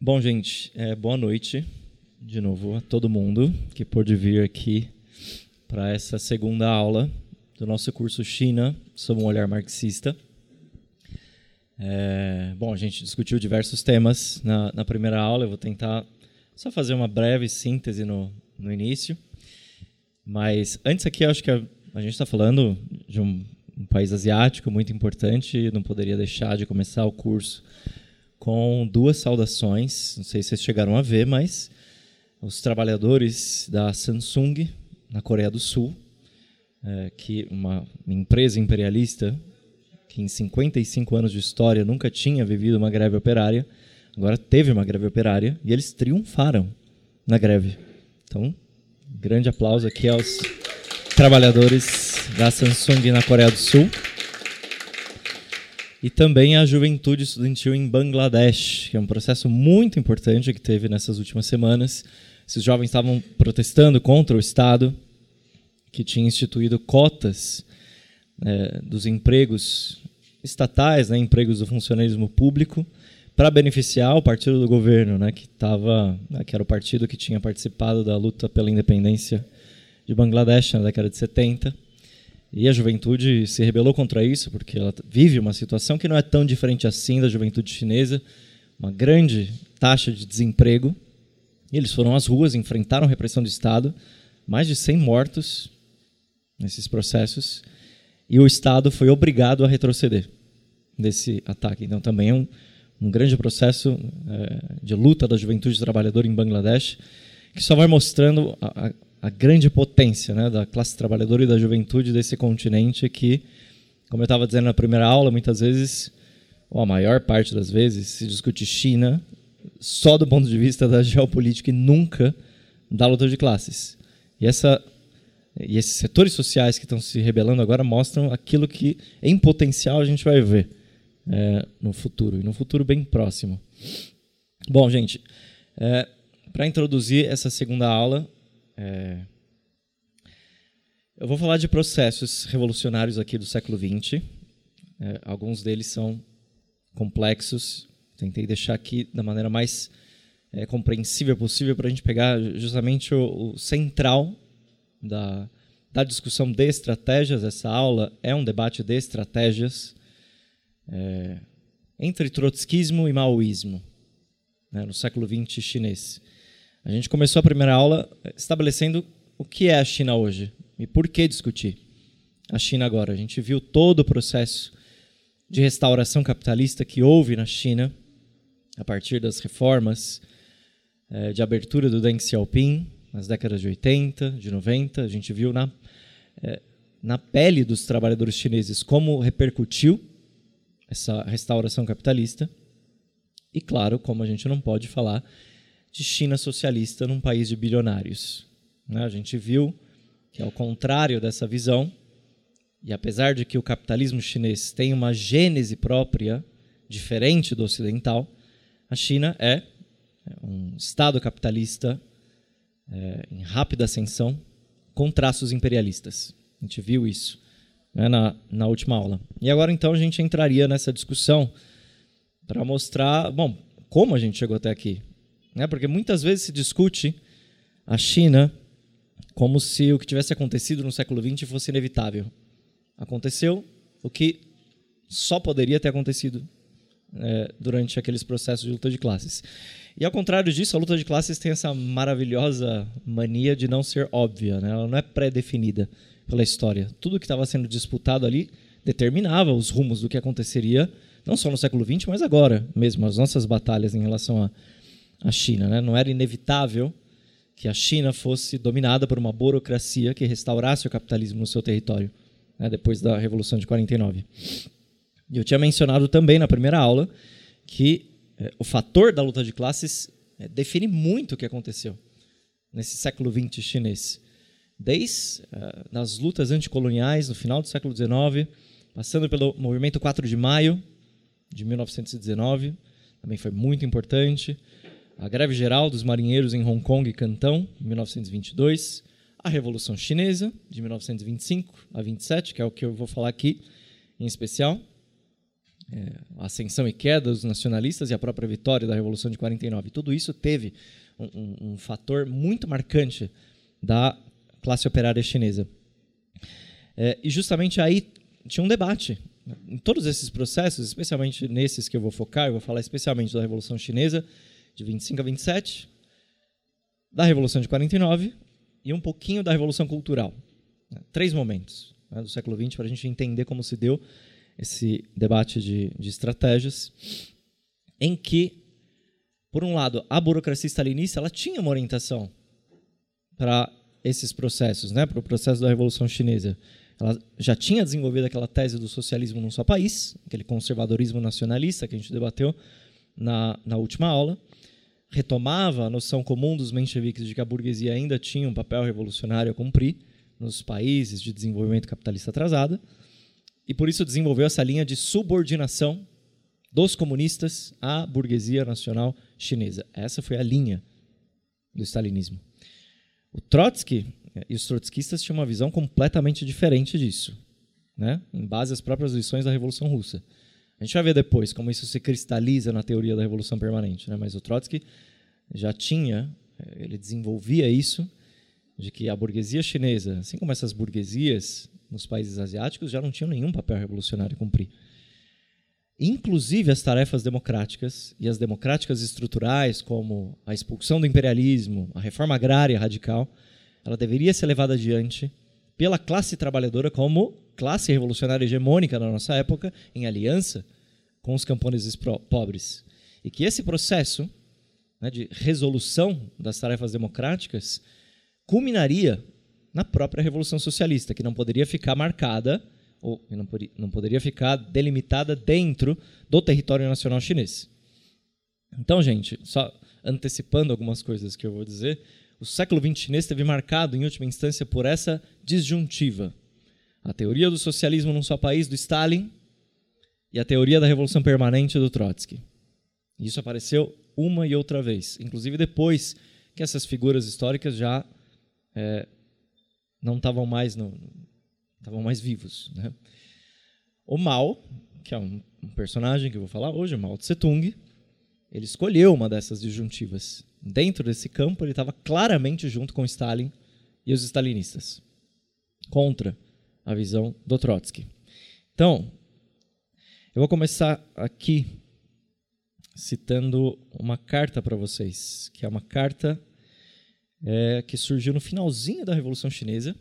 Bom, gente, boa noite de novo a todo mundo que pôde vir aqui para essa segunda aula do nosso curso China, sob um olhar marxista. Bom, a gente discutiu diversos temas na primeira aula, eu vou tentar só fazer uma breve síntese no início. Mas antes aqui, eu acho que a gente está falando de um país asiático muito importante, não poderia deixar de começar o curso com duas saudações, não sei se vocês chegaram a ver, mas os trabalhadores da Samsung, na Coreia do Sul, que uma empresa imperialista que em 55 anos de história nunca tinha vivido uma greve operária, agora teve uma greve operária e eles triunfaram na greve. Então, grande aplauso aqui aos trabalhadores da Samsung na Coreia do Sul. E também a juventude estudantil em Bangladesh, que é um processo muito importante que teve nessas últimas semanas. Esses jovens estavam protestando contra o Estado, que tinha instituído cotas dos empregos estatais, empregos do funcionalismo público, para beneficiar o partido do governo, que era o partido que tinha participado da luta pela independência de Bangladesh na década de 70. E a juventude se rebelou contra isso, porque ela vive uma situação que não é tão diferente assim da juventude chinesa, uma grande taxa de desemprego. E eles foram às ruas, enfrentaram a repressão do Estado, mais de 100 mortos nesses processos, e o Estado foi obrigado a retroceder desse ataque. Então também é um grande processo de luta da juventude trabalhadora em Bangladesh, que só vai mostrando a grande potência da classe trabalhadora e da juventude desse continente que, como eu estava dizendo na primeira aula, muitas vezes, ou a maior parte das vezes, se discute China só do ponto de vista da geopolítica e nunca da luta de classes. E esses setores sociais que estão se rebelando agora mostram aquilo que, em potencial, a gente vai ver no futuro, e no futuro bem próximo. Bom, gente, para introduzir essa segunda aula, eu vou falar de processos revolucionários aqui do século XX. Alguns deles são complexos. Tentei deixar aqui da maneira mais compreensível possível para a gente pegar justamente o central da discussão de estratégias. Essa aula é um debate de estratégias entre trotskismo e maoísmo, no século XX chinês. A gente começou a primeira aula estabelecendo o que é a China hoje e por que discutir a China agora. A gente viu todo o processo de restauração capitalista que houve na China a partir das reformas de abertura do Deng Xiaoping nas décadas de 80, de 90. A gente viu na pele dos trabalhadores chineses como repercutiu essa restauração capitalista. E, claro, como a gente não pode falar de China socialista num país de bilionários. A gente viu que, ao contrário dessa visão, e apesar de que o capitalismo chinês tem uma gênese própria, diferente do ocidental, a China é um Estado capitalista em rápida ascensão, com traços imperialistas. A gente viu isso na última aula. E agora, então, a gente entraria nessa discussão para mostrar, como a gente chegou até aqui. Porque muitas vezes se discute a China como se o que tivesse acontecido no século XX fosse inevitável. Aconteceu o que só poderia ter acontecido durante aqueles processos de luta de classes. E, ao contrário disso, a luta de classes tem essa maravilhosa mania de não ser óbvia. Ela não é pré-definida pela história. Tudo que estava sendo disputado ali determinava os rumos do que aconteceria, não só no século XX, mas agora mesmo, as nossas batalhas em relação a China. Não era inevitável que a China fosse dominada por uma burocracia que restaurasse o capitalismo no seu território, depois da Revolução de 49. E eu tinha mencionado também na primeira aula que o fator da luta de classes define muito o que aconteceu nesse século XX chinês. Desde as lutas anticoloniais no final do século XIX, passando pelo movimento 4 de maio de 1919, também foi muito importante. A greve geral dos marinheiros em Hong Kong e Cantão, em 1922. A Revolução Chinesa, de 1925 a 27, que é o que eu vou falar aqui, em especial. a ascensão e queda dos nacionalistas e a própria vitória da Revolução de 49. Tudo isso teve um fator muito marcante da classe operária chinesa. E justamente aí tinha um debate. Em todos esses processos, especialmente nesses que eu vou focar, eu vou falar especialmente da Revolução Chinesa, de 25 a 27, da Revolução de 49 e um pouquinho da Revolução Cultural. 3 momentos do século XX para a gente entender como se deu esse debate de estratégias, em que, por um lado, a burocracia stalinista ela tinha uma orientação para esses processos, né, para o processo da Revolução Chinesa. Ela já tinha desenvolvido aquela tese do socialismo num só país, aquele conservadorismo nacionalista que a gente debateu na última aula, retomava a noção comum dos mencheviques de que a burguesia ainda tinha um papel revolucionário a cumprir nos países de desenvolvimento capitalista atrasado, e por isso desenvolveu essa linha de subordinação dos comunistas à burguesia nacional chinesa. Essa foi a linha do stalinismo. O Trotsky e os trotskistas tinham uma visão completamente diferente disso, né? Em base às próprias lições da Revolução Russa. A gente vai ver depois como isso se cristaliza na teoria da Revolução Permanente, né? Mas o Trotsky já tinha, ele desenvolvia isso, de que a burguesia chinesa, assim como essas burguesias nos países asiáticos, já não tinham nenhum papel revolucionário a cumprir. Inclusive as tarefas democráticas e as democráticas estruturais, como a expulsão do imperialismo, a reforma agrária radical, ela deveria ser levada adiante pela classe trabalhadora como classe revolucionária hegemônica na nossa época, em aliança com os camponeses pobres. E que esse processo, né, de resolução das tarefas democráticas culminaria na própria Revolução Socialista, que não poderia ficar marcada ou não poderia ficar delimitada dentro do território nacional chinês. Então, gente, só antecipando algumas coisas que eu vou dizer, o século XX chinês esteve marcado, em última instância, por essa disjuntiva. A teoria do socialismo num só país, do Stalin, e a teoria da Revolução Permanente, do Trotsky. Isso apareceu uma e outra vez, inclusive depois que essas figuras históricas já não estavam mais vivos, né? O Mao, que é um personagem que eu vou falar hoje, o Mao Tse-tung, ele escolheu uma dessas disjuntivas. Dentro desse campo, ele estava claramente junto com Stalin e os stalinistas, contra a visão do Trotsky. Então, eu vou começar aqui citando uma carta para vocês, que é uma carta que surgiu no finalzinho da Revolução Chinesa.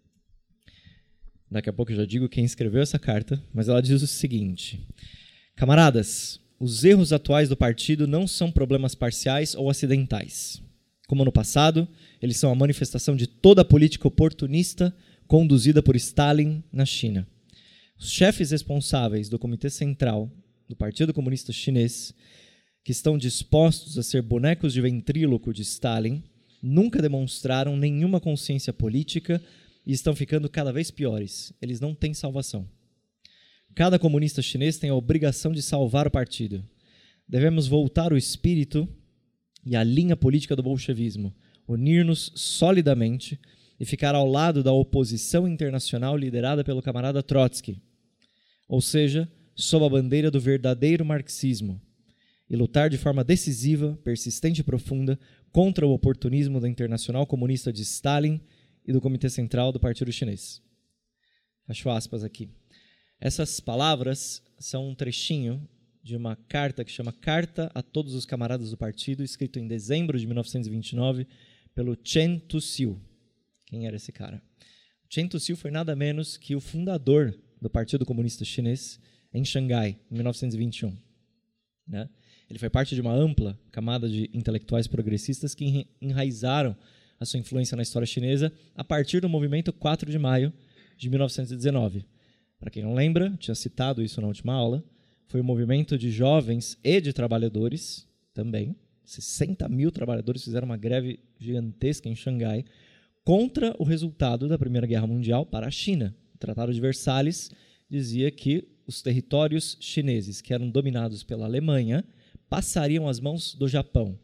Daqui a pouco eu já digo quem escreveu essa carta, mas ela diz o seguinte: camaradas, os erros atuais do partido não são problemas parciais ou acidentais. Como no passado, eles são a manifestação de toda a política oportunista conduzida por Stalin na China. Os chefes responsáveis do Comitê Central do Partido Comunista Chinês, que estão dispostos a ser bonecos de ventríloco de Stalin, nunca demonstraram nenhuma consciência política e estão ficando cada vez piores. Eles não têm salvação. Cada comunista chinês tem a obrigação de salvar o partido. Devemos voltar o espírito e a linha política do bolchevismo, unir-nos solidamente e ficar ao lado da oposição internacional liderada pelo camarada Trotsky, ou seja, sob a bandeira do verdadeiro marxismo, e lutar de forma decisiva, persistente e profunda contra o oportunismo da Internacional Comunista de Stalin e do Comitê Central do Partido Chinês. Fecho aspas aqui. Essas palavras são um trechinho de uma carta que chama Carta a Todos os Camaradas do Partido, escrito em dezembro de 1929 pelo Chen Tuxiu. Quem era esse cara? O Chen Tuxiu foi nada menos que o fundador do Partido Comunista Chinês em Xangai, em 1921. Né? Ele foi parte de uma ampla camada de intelectuais progressistas que enraizaram a sua influência na história chinesa a partir do movimento 4 de maio de 1919. Para quem não lembra, tinha citado isso na última aula, foi um movimento de jovens e de trabalhadores também. 60 mil trabalhadores fizeram uma greve gigantesca em Xangai contra o resultado da Primeira Guerra Mundial para a China. O Tratado de Versalhes dizia que os territórios chineses que eram dominados pela Alemanha passariam às mãos do Japão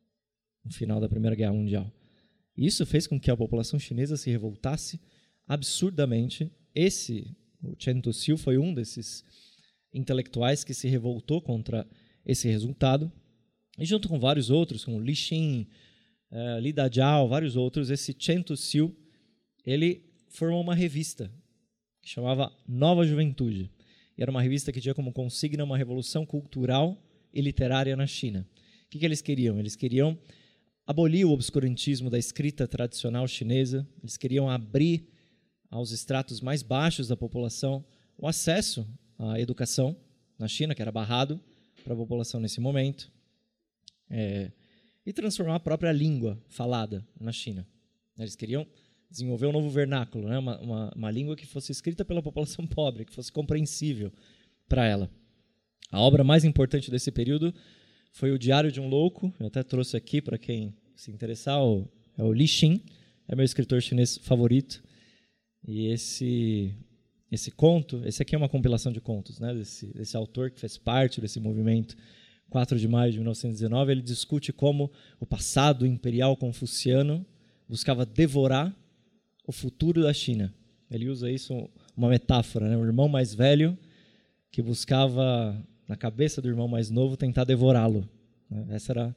no final da Primeira Guerra Mundial. Isso fez com que a população chinesa se revoltasse absurdamente. O Chen Tuxiu foi um desses intelectuais que se revoltou contra esse resultado. E junto com vários outros, como Li Xin, Li Dajiao, vários outros, esse Chen Tuxiu, ele formou uma revista que chamava Nova Juventude. E era uma revista que tinha como consigna uma revolução cultural e literária na China. O que eles queriam? Eles queriam abolir o obscurantismo da escrita tradicional chinesa, eles queriam abrir aos estratos mais baixos da população o acesso à educação na China, que era barrado para a população nesse momento, e transformar a própria língua falada na China. Eles queriam desenvolver um novo vernáculo, né? uma língua que fosse escrita pela população pobre, que fosse compreensível para ela. A obra mais importante desse período foi o Diário de um Louco, eu até trouxe aqui para quem se interessar, é o Li Xin, é meu escritor chinês favorito, e esse conto, esse aqui é uma compilação de contos, né? desse autor que fez parte desse movimento 4 de maio de 1919, ele discute como o passado imperial confuciano buscava devorar o futuro da China. Ele usa isso, uma metáfora, né? O irmão mais velho que buscava, na cabeça do irmão mais novo, tentar devorá-lo. Essa era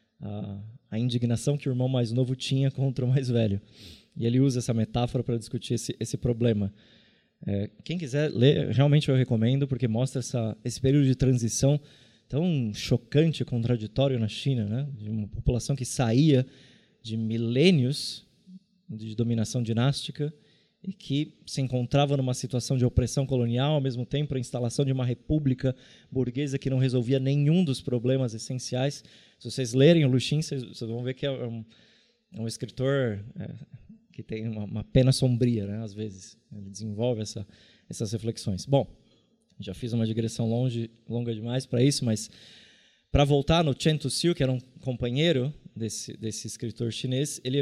a indignação que o irmão mais novo tinha contra o mais velho. E ele usa essa metáfora para discutir esse problema. Quem quiser ler, realmente eu recomendo, porque mostra esse período de transição tão chocante e contraditório na China, né? De uma população que saía de milênios de dominação dinástica e que se encontrava numa situação de opressão colonial, ao mesmo tempo a instalação de uma república burguesa que não resolvia nenhum dos problemas essenciais. Se vocês lerem o Lu Xun, vocês vão ver que é um escritor que tem uma pena sombria, né, às vezes. Ele desenvolve essas reflexões. Bom, já fiz uma digressão longa demais para isso, mas para voltar no Chen Tuxiu, que era um companheiro desse escritor chinês, ele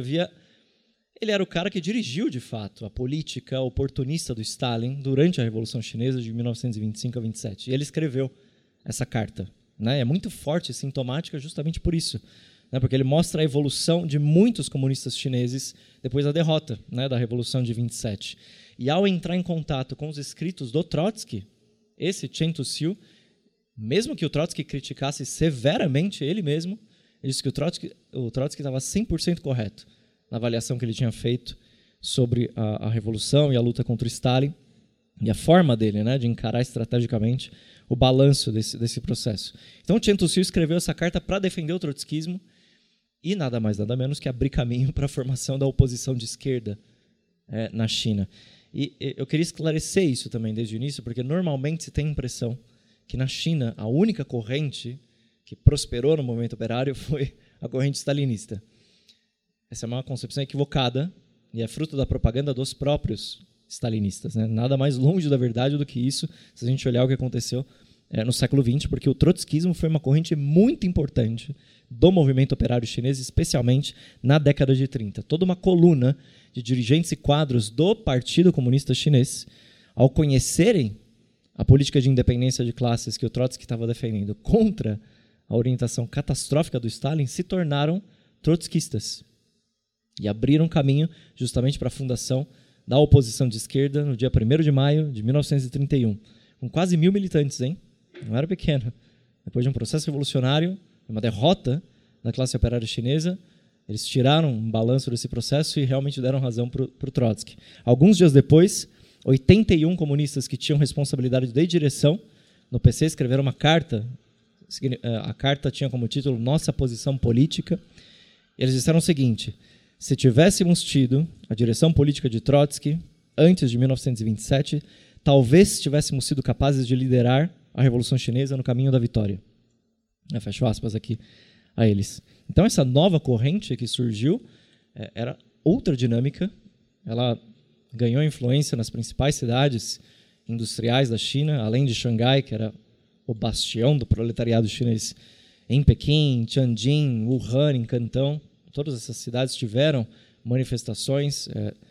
era o cara que dirigiu, de fato, a política oportunista do Stalin durante a Revolução Chinesa de 1925 a 27. E ele escreveu essa carta. Né? É muito forte e sintomática justamente por isso, né? Porque ele mostra a evolução de muitos comunistas chineses depois da derrota, né, da Revolução de 27. E ao entrar em contato com os escritos do Trotsky, esse Chen Tuxiu, mesmo que o Trotsky criticasse severamente ele mesmo, ele disse que o Trotsky estava 100% correto na avaliação que ele tinha feito sobre a Revolução e a luta contra o Stalin e a forma dele, né, de encarar estrategicamente o balanço desse processo. Então, Chen Tuxiu escreveu essa carta para defender o trotskismo e nada mais, nada menos que abrir caminho para a formação da oposição de esquerda na China. E eu queria esclarecer isso também desde o início, porque normalmente se tem a impressão que na China a única corrente que prosperou no movimento operário foi a corrente stalinista. Essa é uma concepção equivocada e é fruto da propaganda dos próprios stalinistas. Né? Nada mais longe da verdade do que isso, se a gente olhar o que aconteceu no século XX, porque o trotskismo foi uma corrente muito importante do movimento operário chinês, especialmente na década de 30. Toda uma coluna de dirigentes e quadros do Partido Comunista Chinês, ao conhecerem a política de independência de classes que o Trotsky estava defendendo contra a orientação catastrófica do Stalin, se tornaram trotskistas e abriram caminho justamente para a fundação da oposição de esquerda no dia 1º de maio de 1931, com quase 1.000 militantes, hein? Não era pequeno. Depois de um processo revolucionário, uma derrota da classe operária chinesa, eles tiraram um balanço desse processo e realmente deram razão para o Trotsky. Alguns dias depois, 81 comunistas que tinham responsabilidade de direção no PC escreveram uma carta. A carta tinha como título Nossa Posição Política. Eles disseram o seguinte: se tivéssemos tido a direção política de Trotsky antes de 1927, talvez tivéssemos sido capazes de liderar a Revolução Chinesa no caminho da vitória. Fecho aspas aqui a eles. Então, essa nova corrente que surgiu era outra dinâmica. Ela ganhou influência nas principais cidades industriais da China, além de Xangai, que era o bastião do proletariado chinês, em Pequim, Tianjin, Wuhan, em Cantão. Todas essas cidades tiveram manifestações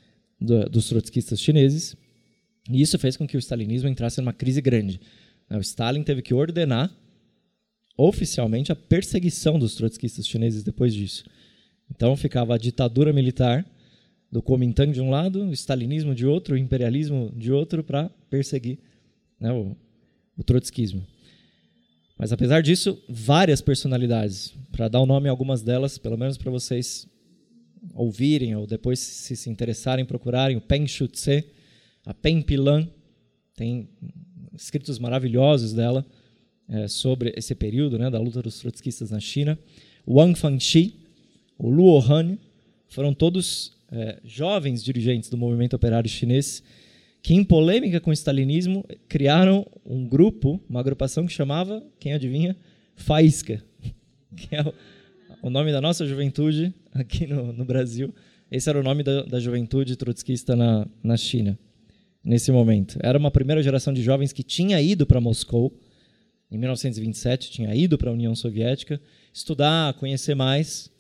dos trotskistas chineses, e isso fez com que o stalinismo entrasse numa crise grande. O Stalin teve que ordenar oficialmente a perseguição dos trotskistas chineses depois disso. Então ficava a ditadura militar do Kuomintang de um lado, o stalinismo de outro, o imperialismo de outro, para perseguir, né, o trotskismo. Mas, apesar disso, várias personalidades. Para dar o nome a algumas delas, pelo menos para vocês ouvirem ou depois se interessarem, procurarem, o Peng Shu-tse, a Pen Pilan, tem escritos maravilhosos dela sobre esse período, né, da luta dos trotskistas na China. O Wang Fangxi, o Luo Han, foram todos jovens dirigentes do movimento operário chinês que, em polêmica com o stalinismo, criaram um grupo, uma agrupação que chamava, quem adivinha? Faísca, que é o nome da nossa juventude aqui no Brasil. Esse era o nome da juventude trotskista na China, nesse momento. Era uma primeira geração de jovens que tinha ido para Moscou, em 1927, tinha ido para a União Soviética, estudar, conhecer mais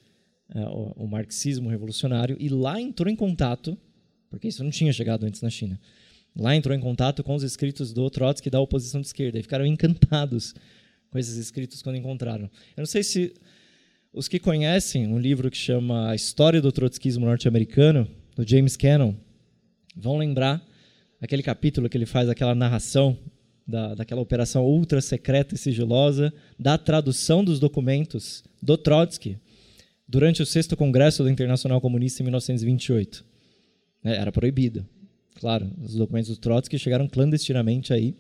o marxismo revolucionário, e lá entrou em contato, porque isso não tinha chegado antes na China, lá entrou em contato com os escritos do Trotsky da oposição de esquerda, e ficaram encantados com esses escritos quando encontraram. Eu não sei se os que conhecem um livro que chama A História do Trotskismo Norte-Americano, do James Cannon, vão lembrar aquele capítulo que ele faz, aquela narração daquela operação ultra secreta e sigilosa, da tradução dos documentos do Trotsky durante o 6º Congresso da Internacional Comunista em 1928. Era proibido. Claro, os documentos do Trotsky chegaram clandestinamente aí,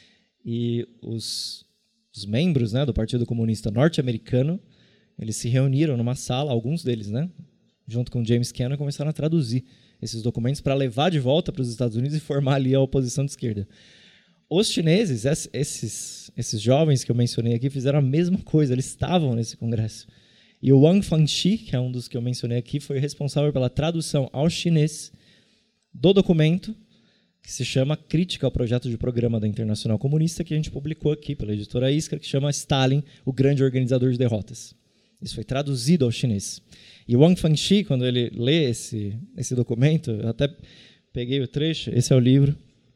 e os membros, né, do Partido Comunista Norte-Americano, eles se reuniram numa sala, alguns deles, né, junto com James Cannon, e começaram a traduzir esses documentos para levar de volta para os Estados Unidos e formar ali a oposição de esquerda. Os chineses, esses jovens que eu mencionei aqui, fizeram a mesma coisa, eles estavam nesse congresso. E o Wang Fangxi, que é um dos que eu mencionei aqui, foi responsável pela tradução ao chinês do documento que se chama Crítica ao Projeto de Programa da Internacional Comunista, que a gente publicou aqui pela editora Iskra, que chama Stalin, o Grande Organizador de Derrotas. Isso foi traduzido ao chinês. E o Wang Fangxi, quando ele lê esse documento, eu até peguei o trecho, esse é o livro,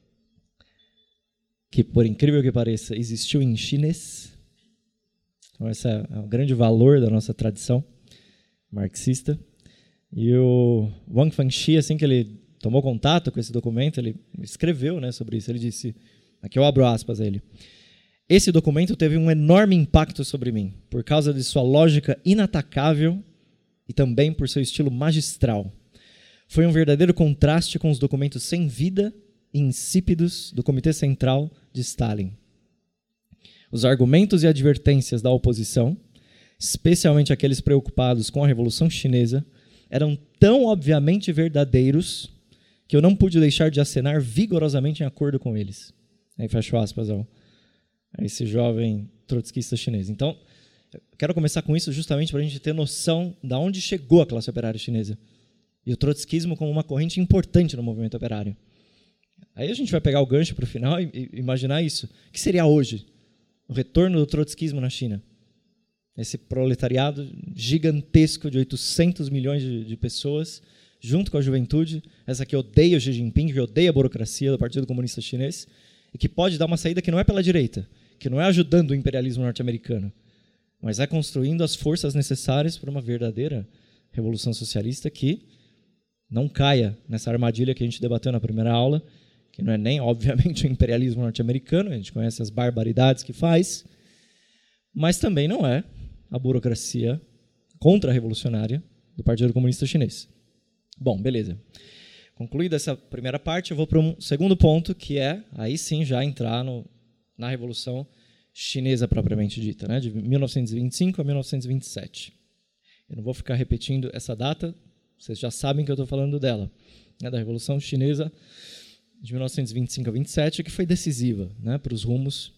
que, por incrível que pareça, existiu em chinês. Então, esse é o grande valor da nossa tradição marxista. E o Wang Fangxi, assim que ele tomou contato com esse documento, ele escreveu, né, sobre isso. Ele disse, aqui eu abro aspas a ele: esse documento teve um enorme impacto sobre mim, por causa de sua lógica inatacável e também por seu estilo magistral. Foi um verdadeiro contraste com os documentos sem vida e insípidos do Comitê Central de Stalin. Os argumentos e advertências da oposição, especialmente aqueles preocupados com a Revolução Chinesa, eram tão obviamente verdadeiros que eu não pude deixar de acenar vigorosamente em acordo com eles. Aí fecho aspas a esse jovem trotskista chinês. Então, eu quero começar com isso justamente para a gente ter noção de onde chegou a classe operária chinesa e o trotskismo como uma corrente importante no movimento operário. Aí a gente vai pegar o gancho para o final e imaginar isso. O que seria hoje o retorno do trotskismo na China? Esse proletariado gigantesco de 800 milhões de pessoas, junto com a juventude, essa que odeia o Xi Jinping, que odeia a burocracia do Partido Comunista Chinês, e que pode dar uma saída que não é pela direita, que não é ajudando o imperialismo norte-americano, mas é construindo as forças necessárias para uma verdadeira revolução socialista que não caia nessa armadilha que a gente debateu na primeira aula, que não é nem, obviamente, o imperialismo norte-americano, a gente conhece as barbaridades que faz, mas também não é a burocracia contra-revolucionária do Partido Comunista Chinês. Bom, beleza. Concluída essa primeira parte, eu vou para um segundo ponto, que é, aí sim, já entrar na Revolução Chinesa propriamente dita, né, de 1925 a 1927. Eu não vou ficar repetindo essa data, vocês já sabem que eu estou falando dela, né, da Revolução Chinesa de 1925 a 27, que foi decisiva, né, para os rumos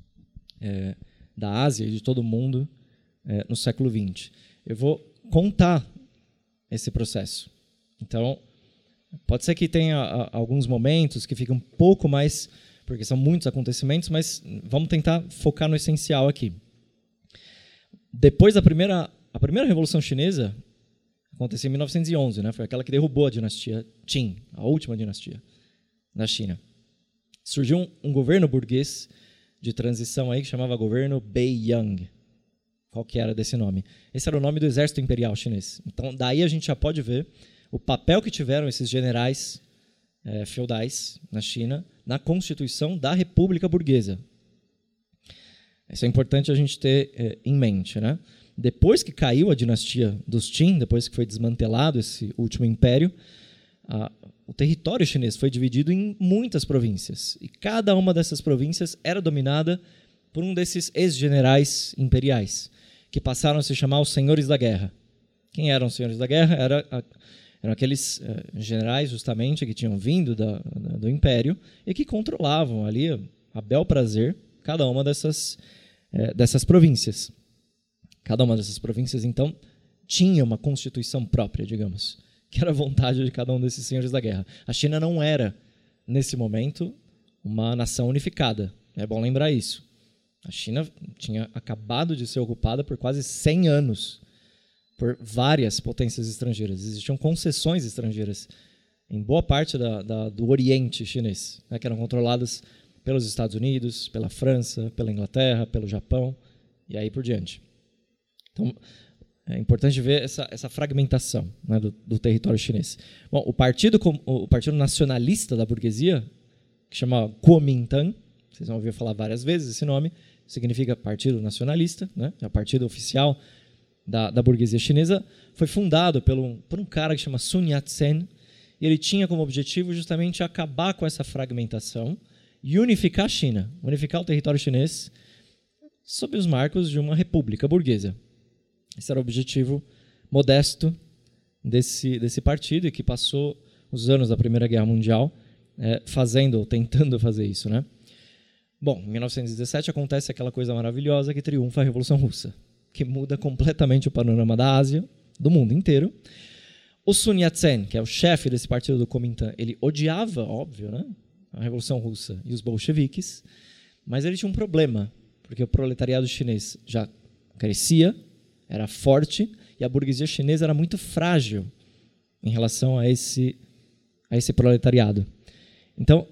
da Ásia e de todo o mundo no século XX. Eu vou contar esse processo. Então, pode ser que tenha alguns momentos que fiquem um pouco mais, porque são muitos acontecimentos, mas vamos tentar focar no essencial aqui. Depois da primeira Revolução Chinesa, aconteceu em 1911, né? Foi aquela que derrubou a dinastia Qin, a última dinastia na China. Surgiu um governo burguês de transição aí que chamava governo Beiyang. Qual que era desse nome? Esse era o nome do exército imperial chinês. Então, daí a gente já pode ver o papel que tiveram esses generais feudais na China na constituição da República Burguesa. Isso é importante a gente ter em mente, né? Depois que caiu a dinastia dos Qin, depois que foi desmantelado esse último império, o território chinês foi dividido em muitas províncias. E cada uma dessas províncias era dominada por um desses ex-generais imperiais, que passaram a se chamar os Senhores da Guerra. Quem eram os Senhores da Guerra? Eram aqueles generais, justamente, que tinham vindo do Império e que controlavam ali, a bel prazer, cada uma dessas províncias. Cada uma dessas províncias, então, tinha uma constituição própria, digamos, que era a vontade de cada um desses senhores da guerra. A China não era, nesse momento, uma nação unificada. É bom lembrar isso. A China tinha acabado de ser ocupada por quase 100 anos por várias potências estrangeiras. Existiam concessões estrangeiras em boa parte do Oriente chinês, né, que eram controladas pelos Estados Unidos, pela França, pela Inglaterra, pelo Japão e aí por diante. Então, é importante ver essa fragmentação, né, do território chinês. Bom, o partido nacionalista da burguesia, que chama Kuomintang, vocês vão ouvir falar várias vezes esse nome, significa Partido Nacionalista, né, é o partido oficial da burguesia chinesa, foi fundado por um cara que chama Sun Yat-sen, e ele tinha como objetivo justamente acabar com essa fragmentação e unificar a China, unificar o território chinês sob os marcos de uma república burguesa. Esse era o objetivo modesto desse partido e que passou os anos da Primeira Guerra Mundial tentando fazer isso, né? Bom, em 1917 acontece aquela coisa maravilhosa que triunfa a Revolução Russa, que muda completamente o panorama da Ásia, do mundo inteiro. O Sun Yat-sen, que é o chefe desse partido do Kuomintang, ele odiava, óbvio, né, a Revolução Russa e os bolcheviques, mas ele tinha um problema, porque o proletariado chinês já crescia, era forte, e a burguesia chinesa era muito frágil em relação a esse proletariado. Então,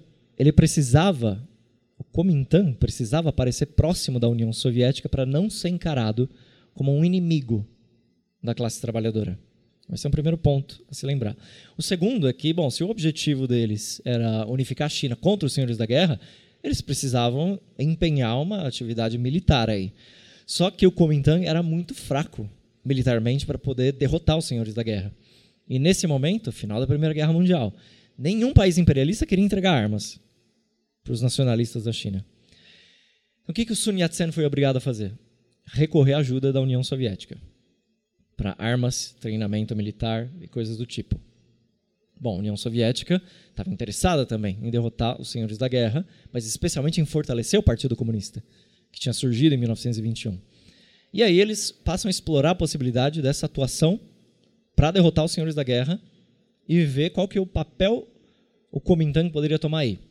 o Kuomintang precisava aparecer próximo da União Soviética para não ser encarado como um inimigo da classe trabalhadora. Esse é um primeiro ponto a se lembrar. O segundo é que, bom, se o objetivo deles era unificar a China contra os senhores da guerra, eles precisavam empenhar uma atividade militar aí. Só que o Kuomintang era muito fraco militarmente para poder derrotar os senhores da guerra. E nesse momento, final da Primeira Guerra Mundial, nenhum país imperialista queria entregar armas para os nacionalistas da China. Então, o que o Sun Yat-sen foi obrigado a fazer? Recorrer à ajuda da União Soviética para armas, treinamento militar e coisas do tipo. Bom, a União Soviética estava interessada também em derrotar os senhores da guerra, mas especialmente em fortalecer o Partido Comunista, que tinha surgido em 1921. E aí eles passam a explorar a possibilidade dessa atuação para derrotar os senhores da guerra e ver qual que é o papel o Kuomintang poderia tomar aí.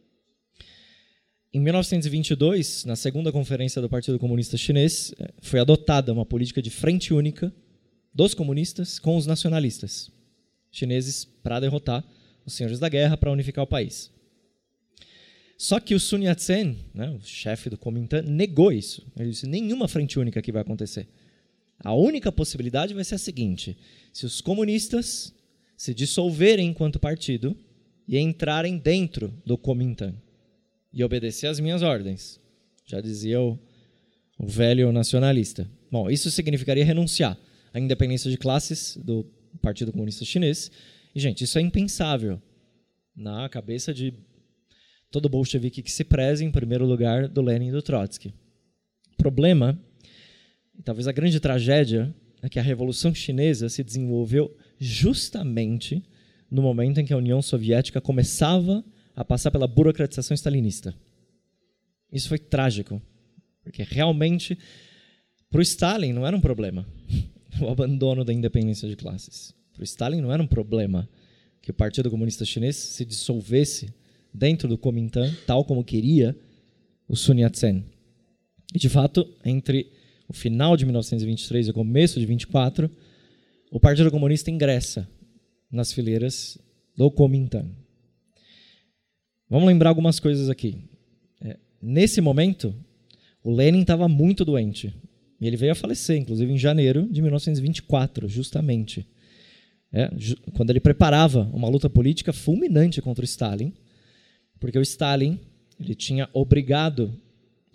Em 1922, na segunda conferência do Partido Comunista Chinês, foi adotada uma política de frente única dos comunistas com os nacionalistas chineses para derrotar os senhores da guerra, para unificar o país. Só que o Sun Yat-sen, né, o chefe do Kuomintang, negou isso. Ele disse, nenhuma frente única aqui vai acontecer. A única possibilidade vai ser a seguinte, se os comunistas se dissolverem enquanto partido e entrarem dentro do Kuomintang e obedecer às minhas ordens, já dizia o velho nacionalista. Bom, isso significaria renunciar à independência de classes do Partido Comunista Chinês. E, gente, isso é impensável na cabeça de todo bolchevique que se preze, em primeiro lugar, do Lenin e do Trotsky. O problema, e talvez a grande tragédia, é que a Revolução Chinesa se desenvolveu justamente no momento em que a União Soviética começava a passar pela burocratização stalinista. Isso foi trágico, porque realmente, para o Stalin, não era um problema o abandono da independência de classes. Para o Stalin não era um problema que o Partido Comunista Chinês se dissolvesse dentro do Kuomintang, tal como queria o Sun Yat-sen. E, de fato, entre o final de 1923 e o começo de 1924, o Partido Comunista ingressa nas fileiras do Kuomintang. Vamos lembrar algumas coisas aqui. Nesse momento, o Lenin estava muito doente. E ele veio a falecer, inclusive, em janeiro de 1924, justamente. Quando ele preparava uma luta política fulminante contra o Stalin, porque o Stalin ele tinha obrigado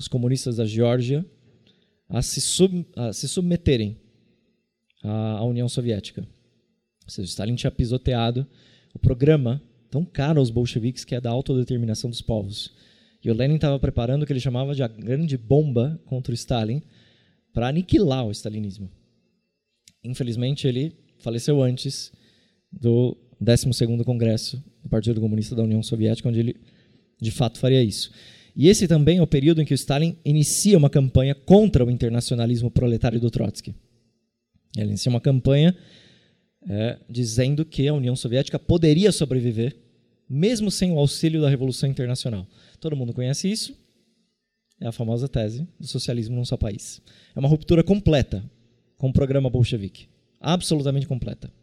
os comunistas da Geórgia a se submeterem à União Soviética. Ou seja, Stalin tinha pisoteado o programa tão caro aos bolcheviques, que é da autodeterminação dos povos. E o Lenin estava preparando o que ele chamava de a grande bomba contra o Stalin para aniquilar o stalinismo. Infelizmente, ele faleceu antes do 12º Congresso do Partido Comunista da União Soviética, onde ele, de fato, faria isso. E esse também é o período em que o Stalin inicia uma campanha contra o internacionalismo proletário do Trotsky. Ele inicia uma campanha dizendo que a União Soviética poderia sobreviver mesmo sem o auxílio da Revolução Internacional. Todo mundo conhece isso. É a famosa tese do socialismo num só país. É uma ruptura completa com o programa bolchevique. Absolutamente completa.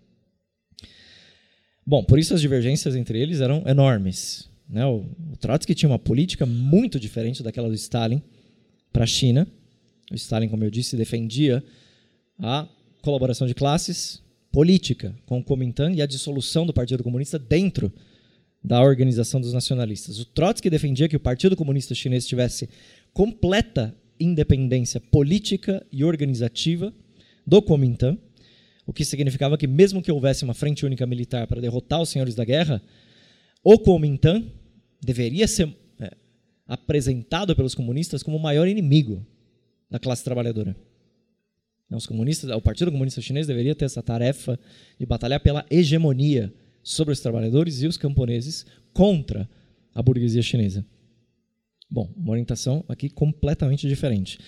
Bom, por isso as divergências entre eles eram enormes. Né? O Trotsky tinha uma política muito diferente daquela do Stalin para a China. O Stalin, como eu disse, defendia a colaboração de classes política com o Kuomintang e a dissolução do Partido Comunista dentro da Organização dos Nacionalistas. O Trotsky defendia que o Partido Comunista Chinês tivesse completa independência política e organizativa do Kuomintang, o que significava que mesmo que houvesse uma frente única militar para derrotar os senhores da guerra, o Kuomintang deveria ser apresentado pelos comunistas como o maior inimigo da classe trabalhadora. Os comunistas, o Partido Comunista Chinês deveria ter essa tarefa de batalhar pela hegemonia sobre os trabalhadores e os camponeses contra a burguesia chinesa. Bom, uma orientação aqui completamente diferente.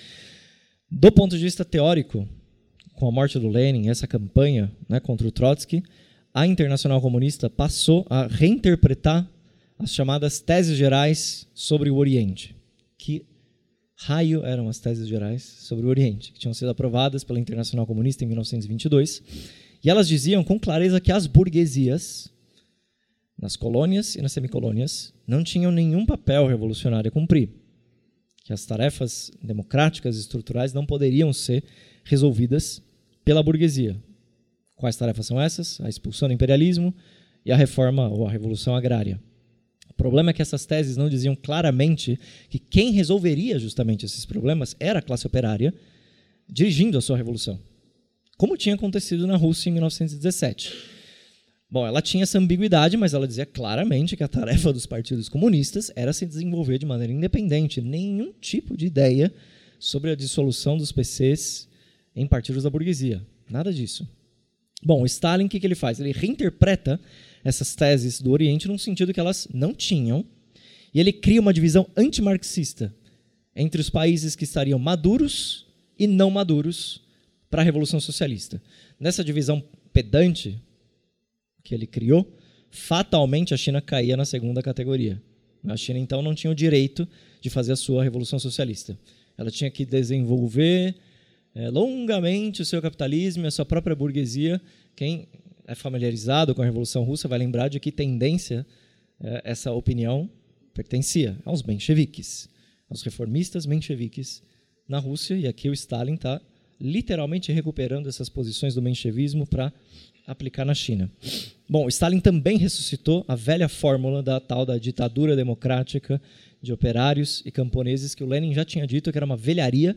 Do ponto de vista teórico, com a morte do Lenin, essa campanha, né, contra o Trotsky, a Internacional Comunista passou a reinterpretar as chamadas teses gerais sobre o Oriente. Que raio eram as teses gerais sobre o Oriente, que tinham sido aprovadas pela Internacional Comunista em 1922, e elas diziam com clareza que as burguesias, nas colônias e nas semicolônias, não tinham nenhum papel revolucionário a cumprir, que as tarefas democráticas e estruturais não poderiam ser resolvidas pela burguesia. Quais tarefas são essas? A expulsão do imperialismo e a reforma ou a revolução agrária. O problema é que essas teses não diziam claramente que quem resolveria justamente esses problemas era a classe operária dirigindo a sua revolução, como tinha acontecido na Rússia em 1917. Bom, ela tinha essa ambiguidade, mas ela dizia claramente que a tarefa dos partidos comunistas era se desenvolver de maneira independente, nenhum tipo de ideia sobre a dissolução dos PCs em partidos da burguesia. Nada disso. Bom, o Stalin, o que ele faz? Ele reinterpreta essas teses do Oriente num sentido que elas não tinham, e ele cria uma divisão antimarxista entre os países que estariam maduros e não maduros para a Revolução Socialista. Nessa divisão pedante que ele criou, fatalmente a China caía na segunda categoria. A China, então, não tinha o direito de fazer a sua Revolução Socialista. Ela tinha que desenvolver longamente o seu capitalismo e a sua própria burguesia. Quem é familiarizado com a Revolução Russa vai lembrar de que tendência essa opinião pertencia aos mencheviques, aos reformistas mencheviques na Rússia, e aqui o Stalin está literalmente recuperando essas posições do menchevismo para aplicar na China. Bom, Stalin também ressuscitou a velha fórmula da tal da ditadura democrática de operários e camponeses, que o Lenin já tinha dito que era uma velharia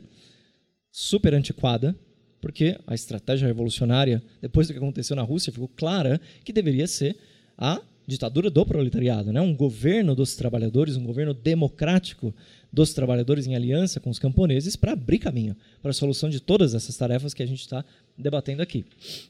super antiquada, porque a estratégia revolucionária, depois do que aconteceu na Rússia, ficou clara que deveria ser a ditadura do proletariado, né? Um governo dos trabalhadores, um governo democrático dos trabalhadores em aliança com os camponeses para abrir caminho para a solução de todas essas tarefas que a gente está debatendo aqui.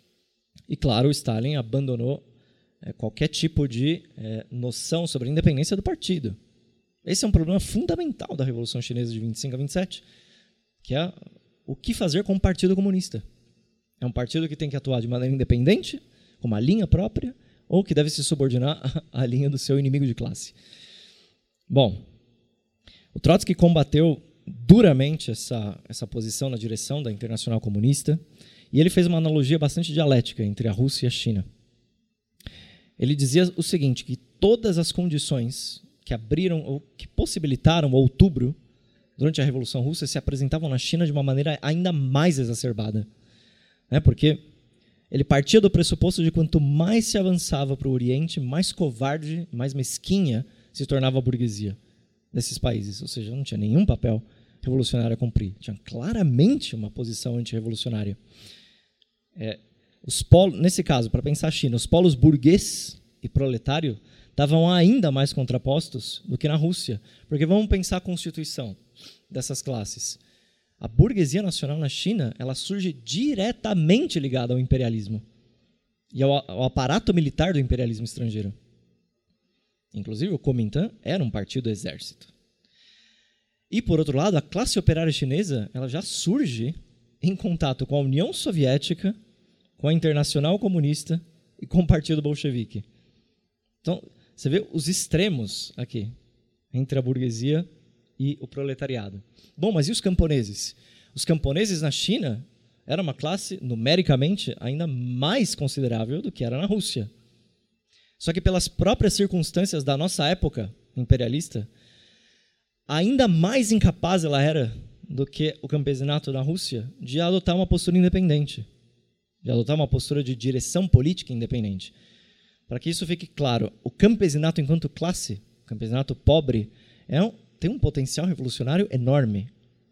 E, claro, o Stalin abandonou qualquer tipo de noção sobre a independência do partido. Esse é um problema fundamental da Revolução Chinesa de 25 a 27, que é o que fazer com o Partido Comunista. É um partido que tem que atuar de maneira independente, com uma linha própria, ou que deve se subordinar à linha do seu inimigo de classe. Bom, o Trotsky combateu duramente essa posição na direção da Internacional Comunista, e ele fez uma analogia bastante dialética entre a Rússia e a China. Ele dizia o seguinte, que todas as condições que abriram ou que possibilitaram o outubro durante a Revolução Russa se apresentavam na China de uma maneira ainda mais exacerbada. Porque ele partia do pressuposto de quanto mais se avançava para o Oriente, mais covarde, mais mesquinha se tornava a burguesia desses países. Ou seja, não tinha nenhum papel revolucionária a cumprir. Tinha claramente uma posição antirrevolucionária. Nesse caso, para pensar a China, os polos burguês e proletário estavam ainda mais contrapostos do que na Rússia. Porque vamos pensar a constituição dessas classes. A burguesia nacional na China, ela surge diretamente ligada ao imperialismo e ao aparato militar do imperialismo estrangeiro. Inclusive, o Kuomintang era um partido do exército. E, por outro lado, a classe operária chinesa ela já surge em contato com a União Soviética, com a Internacional Comunista e com o Partido Bolchevique. Então, você vê os extremos aqui, entre a burguesia e o proletariado. Bom, mas e os camponeses? Os camponeses na China eram uma classe, numericamente, ainda mais considerável do que era na Rússia. Só que pelas próprias circunstâncias da nossa época imperialista, ainda mais incapaz ela era do que o campesinato na Rússia de adotar uma postura independente, de adotar uma postura de direção política independente. Para que isso fique claro, o campesinato enquanto classe, o campesinato pobre, tem um potencial revolucionário enorme.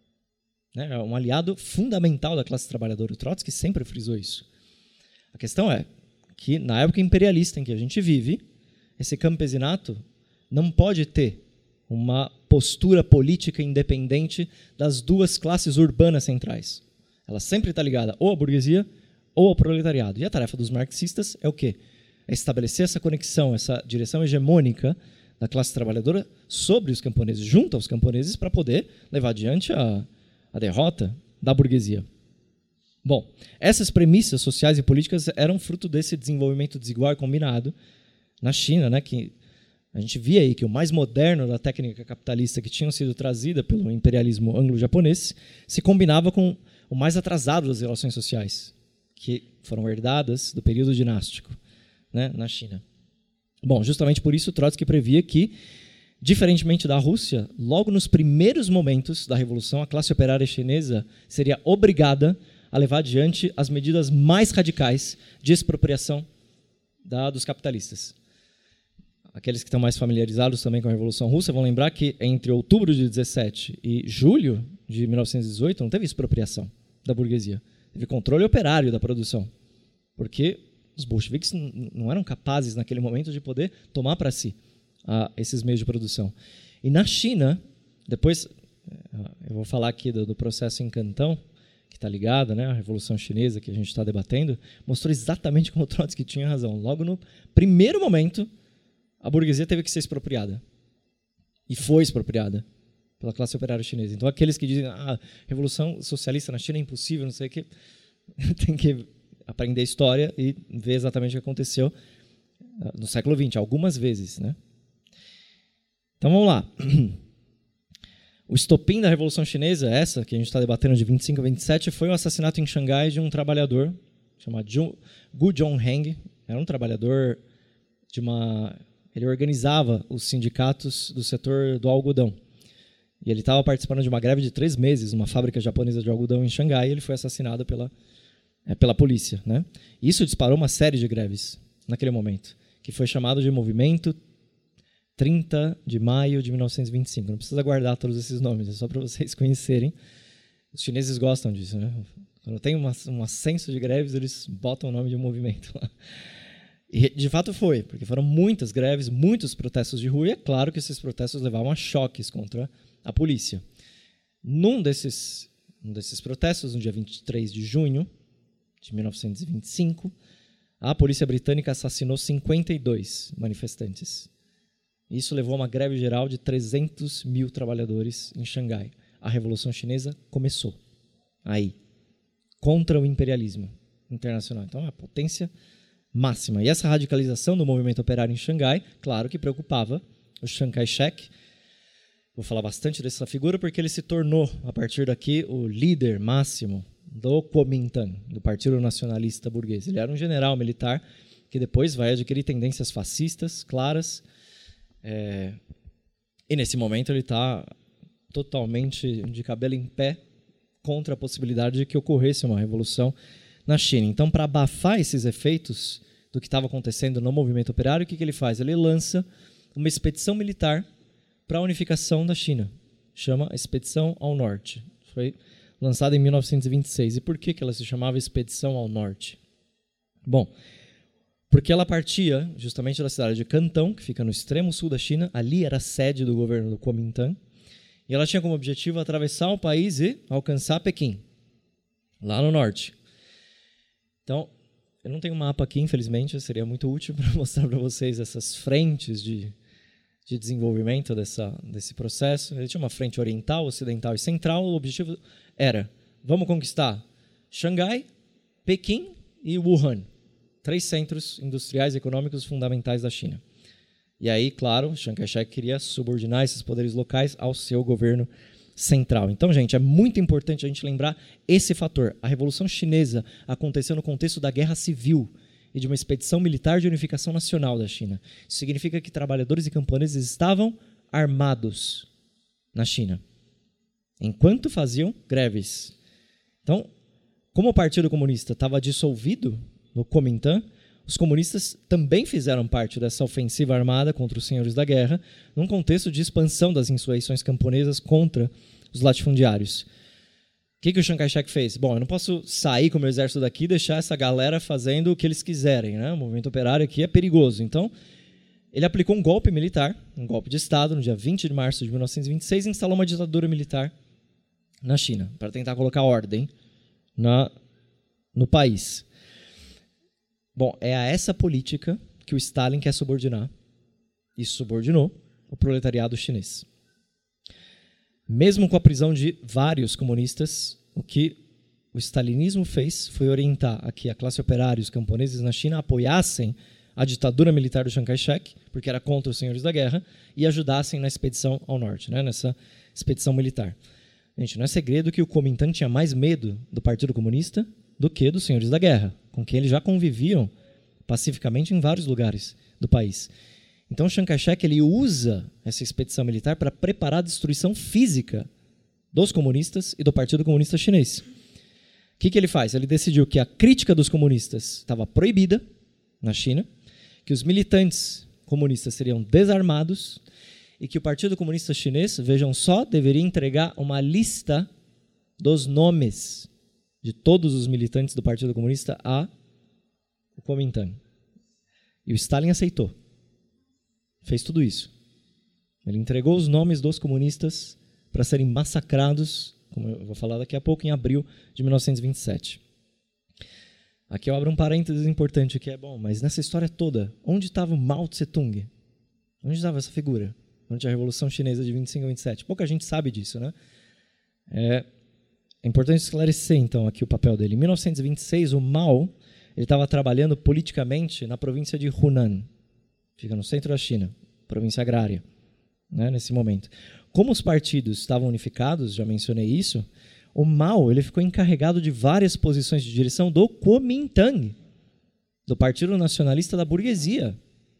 É um aliado fundamental da classe trabalhadora. O Trotsky sempre frisou isso. A questão é que, na época imperialista em que a gente vive, esse campesinato não pode ter uma postura política independente das duas classes urbanas centrais. Ela sempre está ligada ou à burguesia ou ao proletariado. E a tarefa dos marxistas é o quê? É estabelecer essa conexão, essa direção hegemônica da classe trabalhadora sobre os camponeses, junto aos camponeses, para poder levar adiante a derrota da burguesia. Bom, essas premissas sociais e políticas eram fruto desse desenvolvimento desigual e combinado na China, né, que a gente via aí que o mais moderno da técnica capitalista que tinha sido trazida pelo imperialismo anglo-japonês se combinava com o mais atrasado das relações sociais, que foram herdadas do período dinástico, né, na China. Bom, justamente por isso Trotsky previa que, diferentemente da Rússia, logo nos primeiros momentos da Revolução, a classe operária chinesa seria obrigada a levar adiante as medidas mais radicais de expropriação dos capitalistas. Aqueles que estão mais familiarizados também com a Revolução Russa vão lembrar que entre outubro de 17 e julho de 1918 não teve expropriação da burguesia. Teve controle operário da produção, porque os bolcheviques não eram capazes, naquele momento, de poder tomar para si esses meios de produção. E na China, depois, eu vou falar aqui do processo em Cantão, que está ligado, né, à Revolução Chinesa que a gente está debatendo, mostrou exatamente como o Trotsky tinha razão. Logo no primeiro momento, a burguesia teve que ser expropriada. E foi expropriada pela classe operária chinesa. Então, aqueles que dizem a Revolução Socialista na China é impossível, não sei o quê, tem que aprender história e ver exatamente o que aconteceu no século XX, algumas vezes, né? Então, vamos lá. O estopim da Revolução Chinesa, essa que a gente está debatendo de 25 a 27, foi o assassinato em Xangai de um trabalhador chamado Gu Zhongheng. Era um trabalhador ele organizava os sindicatos do setor do algodão. E ele estava participando de uma greve de 3 meses numa fábrica japonesa de algodão em Xangai e ele foi assassinado pela polícia, né? Isso disparou uma série de greves naquele momento, que foi chamado de Movimento 30 de maio de 1925. Não precisa guardar todos esses nomes, é só para vocês conhecerem. Os chineses gostam disso, né? Quando tem um ascenso de greves, eles botam o nome de um movimento lá. E, de fato, foi, porque foram muitas greves, muitos protestos de rua, e é claro que esses protestos levavam a choques contra a polícia. Num desses protestos, no dia 23 de junho de 1925, a polícia britânica assassinou 52 manifestantes. Isso levou a uma greve geral de 300 mil trabalhadores em Xangai. A Revolução Chinesa começou aí, contra o imperialismo internacional. Então, a potência máxima. E essa radicalização do movimento operário em Xangai, claro que preocupava o Chiang Kai-shek. Vou falar bastante dessa figura porque ele se tornou, a partir daqui, o líder máximo do Kuomintang, do Partido Nacionalista Burguês. Ele era um general militar que depois vai adquirir tendências fascistas claras. E nesse momento ele está totalmente de cabelo em pé contra a possibilidade de que ocorresse uma revolução na China. Então, para abafar esses efeitos do que estava acontecendo no movimento operário, o que ele faz? Ele lança uma expedição militar para a unificação da China. chama Expedição ao Norte. Foi lançada em 1926. E por que ela se chamava Expedição ao Norte? Bom, porque ela partia justamente da cidade de Cantão, que fica no extremo sul da China. Ali era a sede do governo do Kuomintang. E ela tinha como objetivo atravessar o país e alcançar Pequim, lá no norte. Então, eu não tenho um mapa aqui, infelizmente, seria muito útil para mostrar para vocês essas frentes de desenvolvimento desse processo. Ele tinha uma frente oriental, ocidental e central. O objetivo era, vamos conquistar Xangai, Pequim e Wuhan, 3 centros industriais e econômicos fundamentais da China. E aí, claro, Chiang Kai-shek queria subordinar esses poderes locais ao seu governo central. Então, gente, é muito importante a gente lembrar esse fator. A Revolução Chinesa aconteceu no contexto da Guerra Civil e de uma expedição militar de unificação nacional da China. Isso significa que trabalhadores e camponeses estavam armados na China, enquanto faziam greves. Então, como o Partido Comunista estava dissolvido no Kuomintang, os comunistas também fizeram parte dessa ofensiva armada contra os senhores da guerra, num contexto de expansão das insurreições camponesas contra os latifundiários. O que o Chiang Kai-shek fez? Bom, eu não posso sair com o meu exército daqui e deixar essa galera fazendo o que eles quiserem, né? O movimento operário aqui é perigoso. Então, ele aplicou um golpe militar, um golpe de Estado, no dia 20 de março de 1926, e instalou uma ditadura militar na China, para tentar colocar ordem no país. Bom, é a essa política que o Stalin quer subordinar, e subordinou, o proletariado chinês. Mesmo com a prisão de vários comunistas, o que o stalinismo fez foi orientar a que a classe operária e os camponeses na China apoiassem a ditadura militar do Chiang Kai-shek, porque era contra os senhores da guerra, e ajudassem na expedição ao norte, né, nessa expedição militar. Gente, não é segredo que o Kuomintang tinha mais medo do Partido Comunista do que dos senhores da guerra, com quem eles já conviviam pacificamente em vários lugares do país. Então, Chiang Kai-shek ele usa essa expedição militar para preparar a destruição física dos comunistas e do Partido Comunista Chinês. O que ele faz? Ele decidiu que a crítica dos comunistas estava proibida na China, que os militantes comunistas seriam desarmados e que o Partido Comunista Chinês, vejam só, deveria entregar uma lista dos nomes de todos os militantes do Partido Comunista ao Kuomintang. E o Stalin aceitou. Fez tudo isso. Ele entregou os nomes dos comunistas para serem massacrados, como eu vou falar daqui a pouco, em abril de 1927. Aqui eu abro um parênteses importante, que é, bom, mas nessa história toda, onde estava o Mao Tse-tung? Onde estava essa figura? Durante a Revolução Chinesa de 25 a 27? Pouca gente sabe disso, né? É importante esclarecer, então, aqui o papel dele. Em 1926, o Mao estava trabalhando politicamente na província de Hunan, fica no centro da China, província agrária, né, nesse momento. Como os partidos estavam unificados, já mencionei isso, o Mao ele ficou encarregado de várias posições de direção do Kuomintang, do Partido Nacionalista da Burguesia,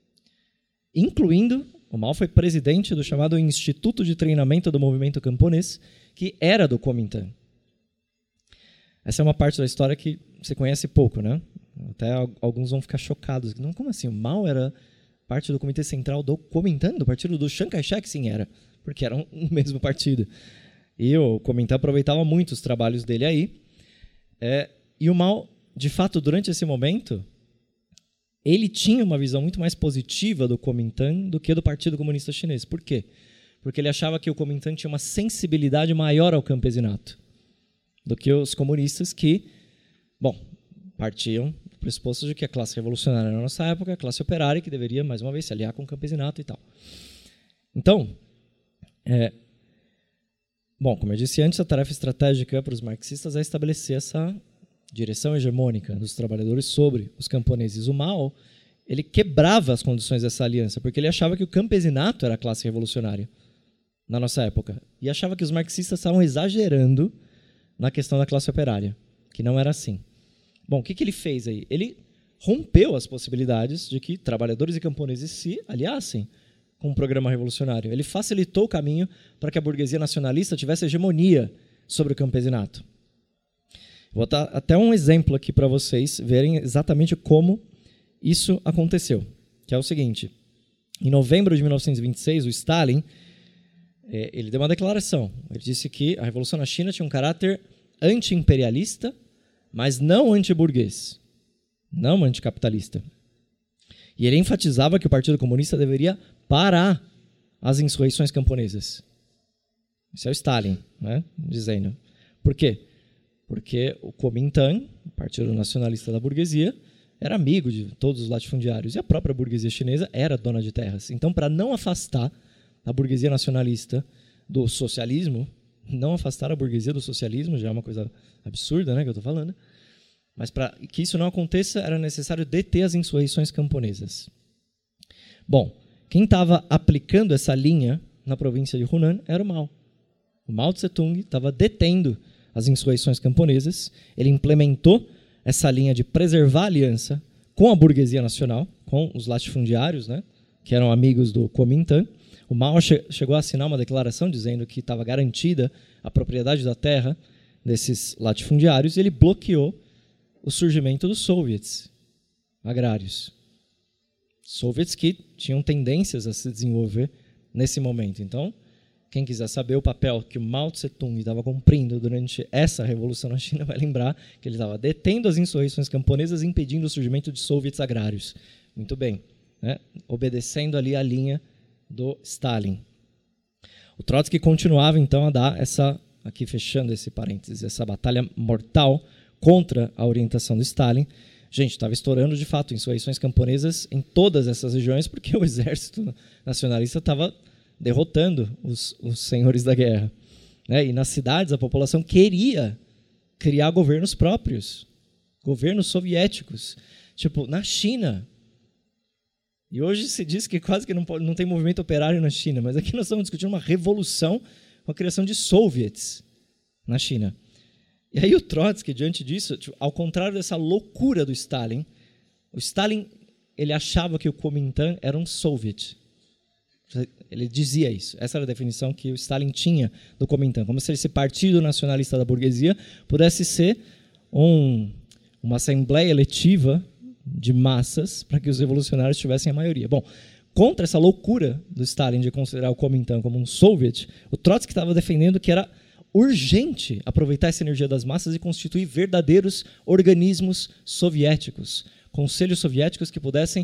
incluindo, o Mao foi presidente do chamado Instituto de Treinamento do Movimento Camponês, que era do Kuomintang. Essa é uma parte da história que você conhece pouco, né? Até alguns vão ficar chocados. Não, como assim? O Mao era parte do Comitê Central do Kuomintang, do partido do Chiang Kai-shek? Sim, era, porque era um mesmo partido. E o Kuomintang aproveitava muito os trabalhos dele aí. E o Mao, de fato, durante esse momento, ele tinha uma visão muito mais positiva do Kuomintang do que do Partido Comunista Chinês. Por quê? Porque ele achava que o Kuomintang tinha uma sensibilidade maior ao campesinato do que os comunistas que, bom, partiam do pressuposto de que a classe revolucionária na nossa época é a classe operária que deveria, mais uma vez, se aliar com o campesinato e tal. Então, bom, como eu disse antes, a tarefa estratégica para os marxistas é estabelecer essa direção hegemônica dos trabalhadores sobre os camponeses. O Mao, ele quebrava as condições dessa aliança, porque ele achava que o campesinato era a classe revolucionária na nossa época, e achava que os marxistas estavam exagerando na questão da classe operária, que não era assim. Bom, o que ele fez aí? Ele rompeu as possibilidades de que trabalhadores e camponeses se aliassem com um programa revolucionário. Ele facilitou o caminho para que a burguesia nacionalista tivesse hegemonia sobre o campesinato. Vou dar até um exemplo aqui para vocês verem exatamente como isso aconteceu, que é o seguinte. Em novembro de 1926, o Stalin ele deu uma declaração. Ele disse que a Revolução na China tinha um caráter anti-imperialista, mas não anti-burguês, não anticapitalista. E ele enfatizava que o Partido Comunista deveria parar as insurreições camponesas. Isso é o Stalin, né, dizendo. Por quê? Porque o Kuomintang, o Partido Nacionalista da Burguesia, era amigo de todos os latifundiários, e a própria burguesia chinesa era dona de terras. Então, para não afastar a burguesia nacionalista do socialismo, não afastar a burguesia do socialismo, já é uma coisa absurda, né, que eu estou falando, mas para que isso não aconteça, era necessário deter as insurreições camponesas. Bom, quem estava aplicando essa linha na província de Hunan era o Mao. O Mao Tse-tung estava detendo as insurreições camponesas, ele implementou essa linha de preservar a aliança com a burguesia nacional, com os latifundiários, né, que eram amigos do Kuomintang. O Mao chegou a assinar uma declaração dizendo que estava garantida a propriedade da terra desses latifundiários, e ele bloqueou o surgimento dos soviets agrários. Soviets que tinham tendências a se desenvolver nesse momento. Então, quem quiser saber o papel que o Mao Tse-tung estava cumprindo durante essa revolução na China vai lembrar que ele estava detendo as insurreições camponesas e impedindo o surgimento de soviets agrários. Muito bem, né? Obedecendo ali a linha do Stalin. O Trotsky continuava então a dar essa, aqui fechando esse parênteses, essa batalha mortal contra a orientação do Stalin. Gente, estava estourando de fato insurreições camponesas em todas essas regiões porque o exército nacionalista estava derrotando os senhores da guerra, né? E nas cidades a população queria criar governos próprios, governos soviéticos, tipo na China. E hoje se diz que quase que não tem movimento operário na China, mas aqui nós estamos discutindo uma revolução com a criação de soviets na China. E aí o Trotsky, diante disso, tipo, ao contrário dessa loucura do Stalin, o Stalin ele achava que o Kuomintang era um soviet. Ele dizia isso. Essa era a definição que o Stalin tinha do Kuomintang, como se esse partido nacionalista da burguesia pudesse ser uma assembleia eletiva de massas para que os revolucionários tivessem a maioria. Bom, contra essa loucura do Stalin de considerar o Kuomintang como um soviet, o Trotsky estava defendendo que era urgente aproveitar essa energia das massas e constituir verdadeiros organismos soviéticos, conselhos soviéticos que pudessem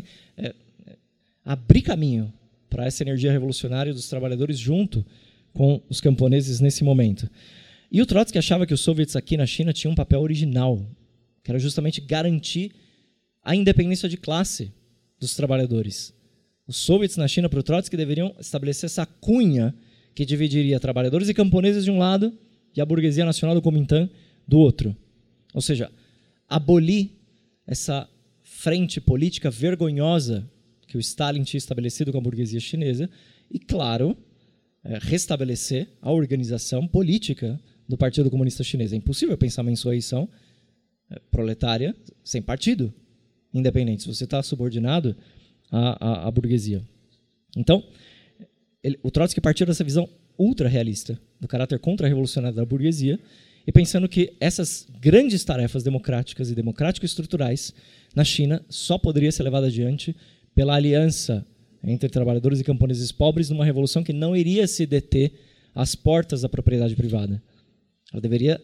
abrir caminho para essa energia revolucionária dos trabalhadores junto com os camponeses nesse momento. E o Trotsky achava que os soviets aqui na China tinham um papel original, que era justamente garantir a independência de classe dos trabalhadores. Os soviets na China, para o Trotsky, deveriam estabelecer essa cunha que dividiria trabalhadores e camponeses de um lado e a burguesia nacional do Kuomintang do outro. Ou seja, abolir essa frente política vergonhosa que o Stalin tinha estabelecido com a burguesia chinesa e, claro, restabelecer a organização política do Partido Comunista Chinês. É impossível pensar uma insurreição proletária sem partido independente, se você está subordinado à burguesia. Então, o Trotsky partiu dessa visão ultra-realista do caráter contra-revolucionário da burguesia e pensando que essas grandes tarefas democráticas e democrático-estruturais na China só poderia ser levada adiante pela aliança entre trabalhadores e camponeses pobres numa revolução que não iria se deter às portas da propriedade privada. Ela deveria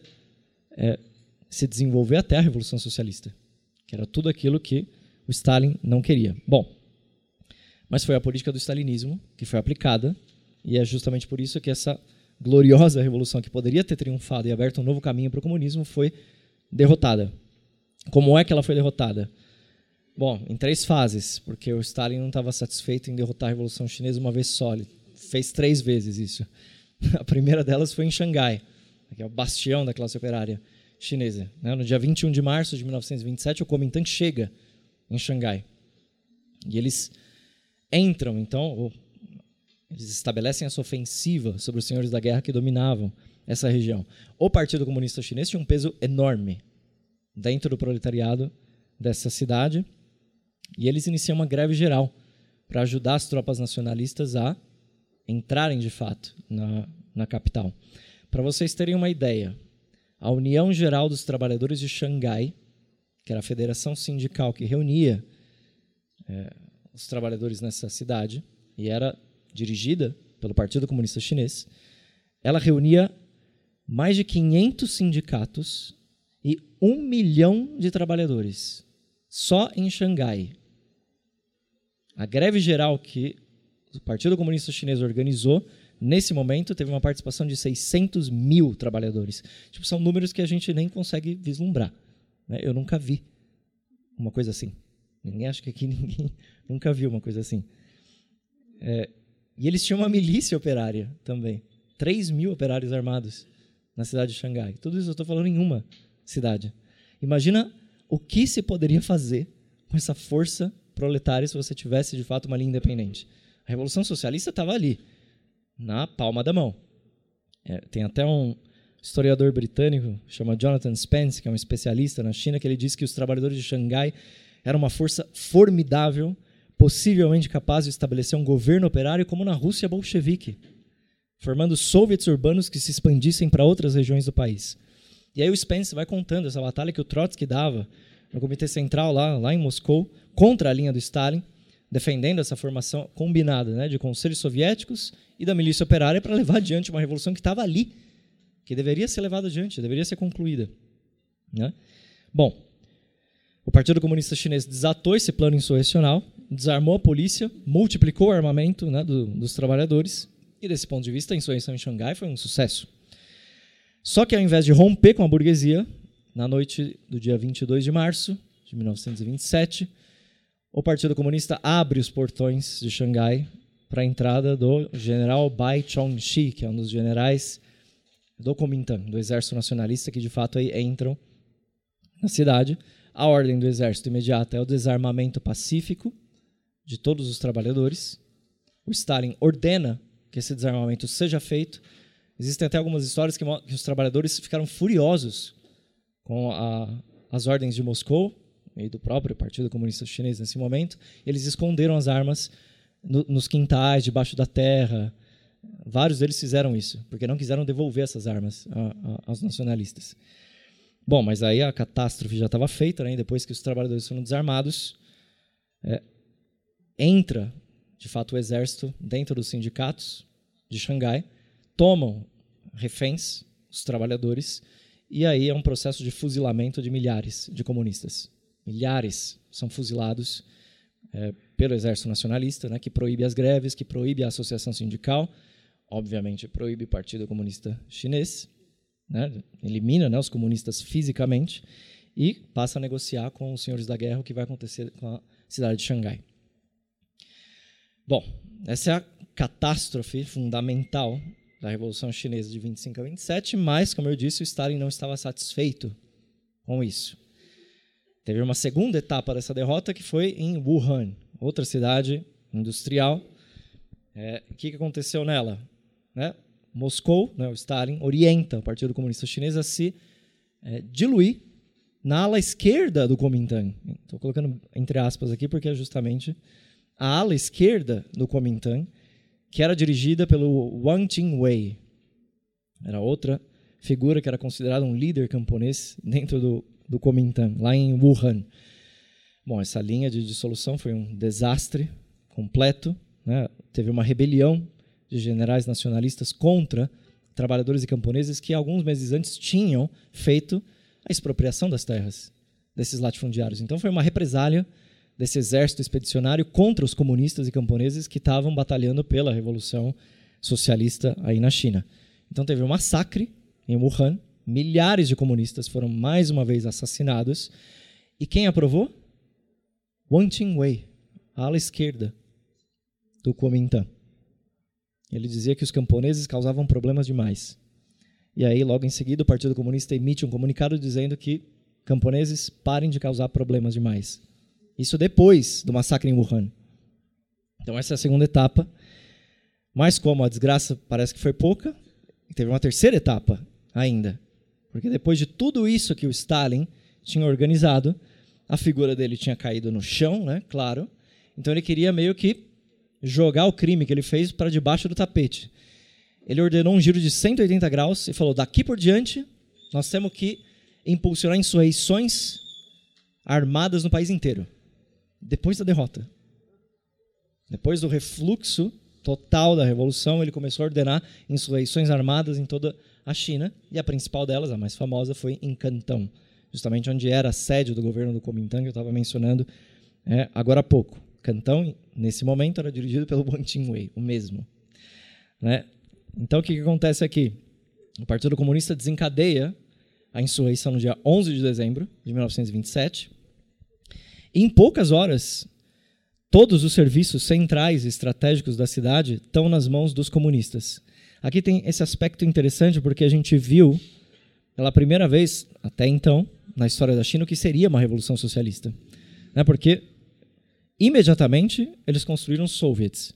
se desenvolver até a Revolução Socialista, que era tudo aquilo que o Stalin não queria. Bom, mas foi a política do stalinismo que foi aplicada, e é justamente por isso que essa gloriosa revolução que poderia ter triunfado e aberto um novo caminho para o comunismo foi derrotada. Como é que ela foi derrotada? Bom, em 3 fases, porque o Stalin não estava satisfeito em derrotar a Revolução Chinesa uma vez só, ele fez 3 vezes isso. A primeira delas foi em Xangai, que é o bastião da classe operária chinesa. No dia 21 de março de 1927, o Kuomintang chega em Xangai. E eles entram, então, eles estabelecem essa ofensiva sobre os senhores da guerra que dominavam essa região. O Partido Comunista Chinês tinha um peso enorme dentro do proletariado dessa cidade, e eles iniciam uma greve geral para ajudar as tropas nacionalistas a entrarem, de fato, na capital. Para vocês terem uma ideia, a União Geral dos Trabalhadores de Xangai, que era a federação sindical que reunia os trabalhadores nessa cidade, e era dirigida pelo Partido Comunista Chinês, ela reunia mais de 500 sindicatos e 1 milhão de trabalhadores, só em Xangai. A greve geral que o Partido Comunista Chinês organizou, nesse momento, teve uma participação de 600 mil trabalhadores. Tipo, são números que a gente nem consegue vislumbrar, né? Eu nunca vi uma coisa assim. Ninguém acha que aqui ninguém nunca viu uma coisa assim. E eles tinham uma milícia operária também. 3 mil operários armados na cidade de Xangai. Tudo isso eu estou falando em uma cidade. Imagina o que se poderia fazer com essa força proletária se você tivesse, de fato, uma linha independente. A Revolução Socialista estava ali, na palma da mão. Tem até um historiador britânico, chama Jonathan Spence, que é um especialista na China, que ele diz que os trabalhadores de Xangai eram uma força formidável, possivelmente capaz de estabelecer um governo operário como na Rússia bolchevique, formando soviets urbanos que se expandissem para outras regiões do país. E aí o Spence vai contando essa batalha que o Trotsky dava no Comitê Central, lá em Moscou, contra a linha do Stalin, defendendo essa formação combinada, né, de conselhos soviéticos e da milícia operária para levar adiante uma revolução que estava ali, que deveria ser levada adiante, deveria ser concluída, né? Bom, o Partido Comunista Chinês desatou esse plano insurrecional, desarmou a polícia, multiplicou o armamento, né, dos trabalhadores, e desse ponto de vista a insurreição em Xangai foi um sucesso. Só que ao invés de romper com a burguesia, na noite do dia 22 de março de 1927, o Partido Comunista abre os portões de Xangai para a entrada do general Bai Chongxi, que é um dos generais do Kuomintang, do Exército Nacionalista, que de fato aí entram na cidade. A ordem do exército imediata é o desarmamento pacífico de todos os trabalhadores. O Stalin ordena que esse desarmamento seja feito. Existem até algumas histórias que os trabalhadores ficaram furiosos com as ordens de Moscou e do próprio Partido Comunista Chinês nesse momento. Eles esconderam as armas nos quintais, debaixo da terra. Vários deles fizeram isso, porque não quiseram devolver essas armas aos nacionalistas. Bom, mas aí a catástrofe já estava feita, né? Depois que os trabalhadores foram desarmados, entra, de fato, o exército dentro dos sindicatos de Xangai, tomam reféns os trabalhadores, e aí é um processo de fuzilamento de milhares de comunistas. Milhares são fuzilados pelo Exército Nacionalista, né, que proíbe as greves, que proíbe a associação sindical, obviamente proíbe o Partido Comunista Chinês, né, elimina, né, os comunistas fisicamente e passa a negociar com os senhores da guerra o que vai acontecer com a cidade de Xangai. Bom, essa é a catástrofe fundamental da Revolução Chinesa de 25 a 27, mas, como eu disse, o Stalin não estava satisfeito com isso. Teve uma segunda etapa dessa derrota, que foi em Wuhan, outra cidade industrial. O que aconteceu nela? Moscou, né, o Stalin, orienta o Partido Comunista Chinês a se diluir na ala esquerda do Kuomintang. Estou colocando entre aspas aqui porque é justamente a ala esquerda do Kuomintang, que era dirigida pelo Wang Jingwei. Era outra figura que era considerada um líder camponês dentro do Kuomintang, lá em Wuhan. Bom, essa linha de dissolução foi um desastre completo, né? Teve uma rebelião de generais nacionalistas contra trabalhadores e camponeses que alguns meses antes tinham feito a expropriação das terras desses latifundiários. Então foi uma represália desse exército expedicionário contra os comunistas e camponeses que estavam batalhando pela Revolução Socialista aí na China. Então teve um massacre em Wuhan, milhares de comunistas foram mais uma vez assassinados, e quem aprovou? Wang Jingwei, a ala esquerda do Kuomintang. Ele dizia que os camponeses causavam problemas demais. E aí, logo em seguida, o Partido Comunista emite um comunicado dizendo que camponeses parem de causar problemas demais. Isso depois do massacre em Wuhan. Então essa é a segunda etapa. Mas como a desgraça parece que foi pouca, teve uma terceira etapa ainda. Porque depois de tudo isso que o Stalin tinha organizado, a figura dele tinha caído no chão, né? Claro. Então ele queria meio que jogar o crime que ele fez para debaixo do tapete. Ele ordenou um giro de 180 graus e falou: daqui por diante, nós temos que impulsionar insurreições armadas no país inteiro. Depois da derrota. Depois do refluxo total da Revolução, ele começou a ordenar insurreições armadas em toda a China, e a principal delas, a mais famosa, foi em Cantão, justamente onde era a sede do governo do Kuomintang, que eu estava mencionando agora há pouco. Cantão, nesse momento, era dirigido pelo Wang Jingwei, o mesmo. Né? Então, o que acontece aqui? O Partido Comunista desencadeia a insurreição no dia 11 de dezembro de 1927. E, em poucas horas, todos os serviços centrais e estratégicos da cidade estão nas mãos dos comunistas. Aqui tem esse aspecto interessante, porque a gente viu, pela primeira vez, até então, na história da China, o que seria uma revolução socialista. Né? Porque, imediatamente, eles construíram soviets.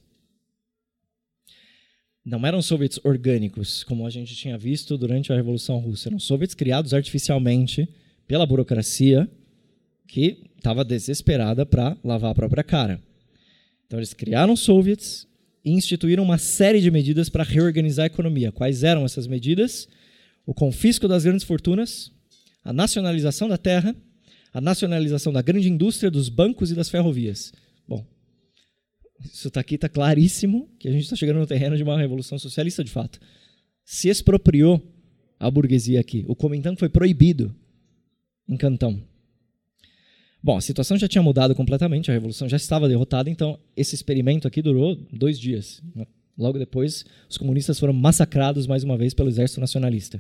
Não eram soviets orgânicos, como a gente tinha visto durante a Revolução Russa. Eram soviets criados artificialmente pela burocracia, que estava desesperada para lavar a própria cara. Então, eles criaram soviets e instituíram uma série de medidas para reorganizar a economia. Quais eram essas medidas? O confisco das grandes fortunas, a nacionalização da terra, a nacionalização da grande indústria, dos bancos e das ferrovias. Bom, isso aqui está claríssimo que a gente está chegando no terreno de uma revolução socialista, de fato. Se expropriou a burguesia aqui. O Kuomintang foi proibido em Cantão. Bom, a situação já tinha mudado completamente, a revolução já estava derrotada, então esse experimento aqui durou 2 dias. Logo depois, os comunistas foram massacrados mais uma vez pelo exército nacionalista.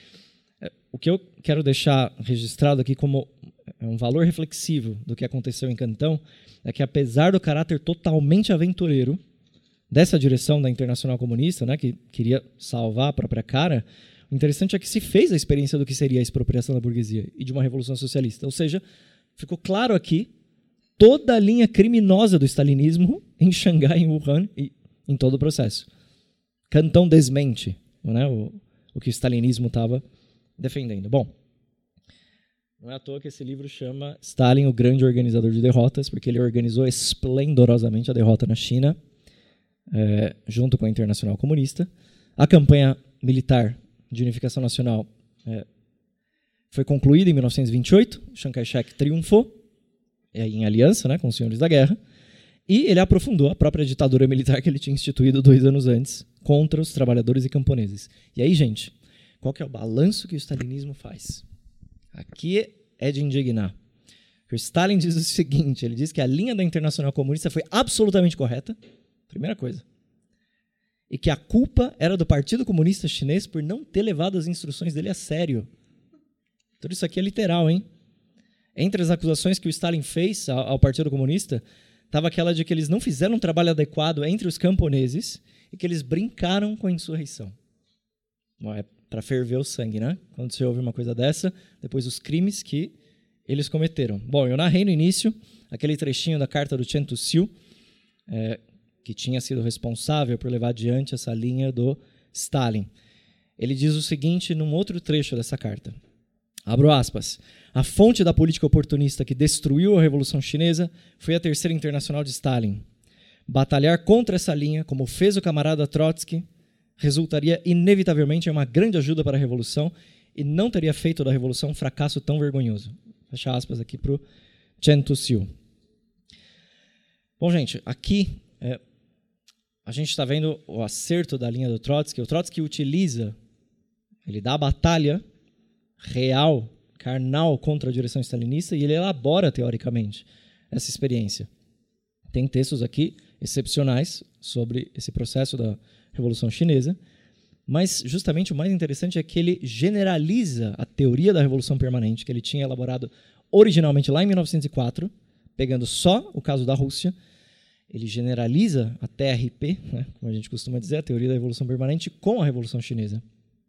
O que eu quero deixar registrado aqui como um valor reflexivo do que aconteceu em Cantão é que, apesar do caráter totalmente aventureiro dessa direção da Internacional Comunista, né, que queria salvar a própria cara, o interessante é que se fez a experiência do que seria a expropriação da burguesia e de uma revolução socialista. Ou seja, ficou claro aqui toda a linha criminosa do stalinismo em Xangai, em Wuhan e em todo o processo. Cantão desmente, né, o que o stalinismo estava defendendo. Bom, não é à toa que esse livro chama Stalin, o grande organizador de derrotas, porque ele organizou esplendorosamente a derrota na China, junto com a Internacional Comunista. A campanha militar de unificação nacional foi concluída em 1928, Chiang Kai-shek triunfou, em aliança, né, com os senhores da guerra, e ele aprofundou a própria ditadura militar que ele tinha instituído 2 anos antes contra os trabalhadores e camponeses. E aí, gente, qual que é o balanço que o stalinismo faz? Aqui é de indignar. O Stalin diz o seguinte, ele diz que a linha da Internacional Comunista foi absolutamente correta, primeira coisa, e que a culpa era do Partido Comunista Chinês por não ter levado as instruções dele a sério. Tudo isso aqui é literal, hein? Entre as acusações que o Stalin fez ao Partido Comunista, estava aquela de que eles não fizeram um trabalho adequado entre os camponeses e que eles brincaram com a insurreição. Bom, é para ferver o sangue, né? Quando você ouve uma coisa dessa, depois os crimes que eles cometeram. Bom, eu narrei no início aquele trechinho da carta do Chen Tu-sil, que tinha sido responsável por levar adiante essa linha do Stalin. Ele diz o seguinte num outro trecho dessa carta. Abro aspas. A fonte da política oportunista que destruiu a Revolução Chinesa foi a Terceira Internacional de Stalin. Batalhar contra essa linha, como fez o camarada Trotsky, resultaria inevitavelmente em uma grande ajuda para a Revolução e não teria feito da Revolução um fracasso tão vergonhoso. Fecha aspas aqui para o Chen Tu-sil. Bom, gente, aqui a gente está vendo o acerto da linha do Trotsky. O Trotsky utiliza, ele dá a batalha real, carnal contra a direção stalinista e ele elabora, teoricamente, essa experiência. Tem textos aqui excepcionais sobre esse processo da Revolução Chinesa, mas justamente o mais interessante é que ele generaliza a teoria da Revolução Permanente que ele tinha elaborado originalmente lá em 1904, pegando só o caso da Rússia. Ele generaliza a TRP, né, como a gente costuma dizer, a teoria da Revolução Permanente, com a Revolução Chinesa.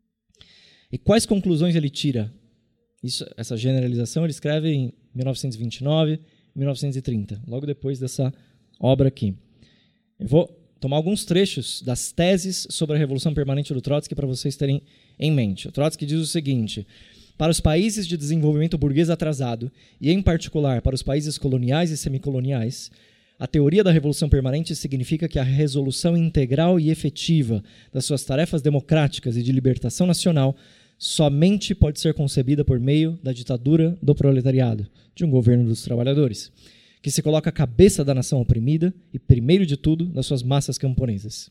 E quais conclusões ele tira? Essa generalização ele escreve em 1929, 1930, logo depois dessa obra aqui. Eu vou tomar alguns trechos das teses sobre a Revolução Permanente do Trotsky para vocês terem em mente. O Trotsky diz o seguinte: para os países de desenvolvimento burguês atrasado, e em particular para os países coloniais e semicoloniais, a teoria da Revolução Permanente significa que a resolução integral e efetiva das suas tarefas democráticas e de libertação nacional somente pode ser concebida por meio da ditadura do proletariado, de um governo dos trabalhadores, que se coloca à cabeça da nação oprimida e, primeiro de tudo, das suas massas camponesas.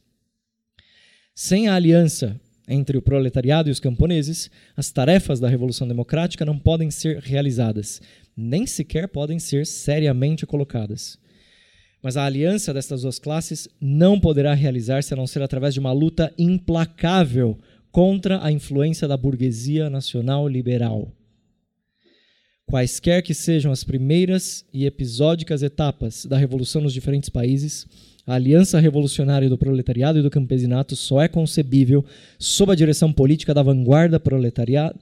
Sem a aliança entre o proletariado e os camponeses, as tarefas da Revolução Democrática não podem ser realizadas, nem sequer podem ser seriamente colocadas. Mas a aliança destas duas classes não poderá realizar-se a não ser através de uma luta implacável contra a influência da burguesia nacional liberal. Quaisquer que sejam as primeiras e episódicas etapas da revolução nos diferentes países, a aliança revolucionária do proletariado e do campesinato só é concebível sob a direção política da vanguarda proletária,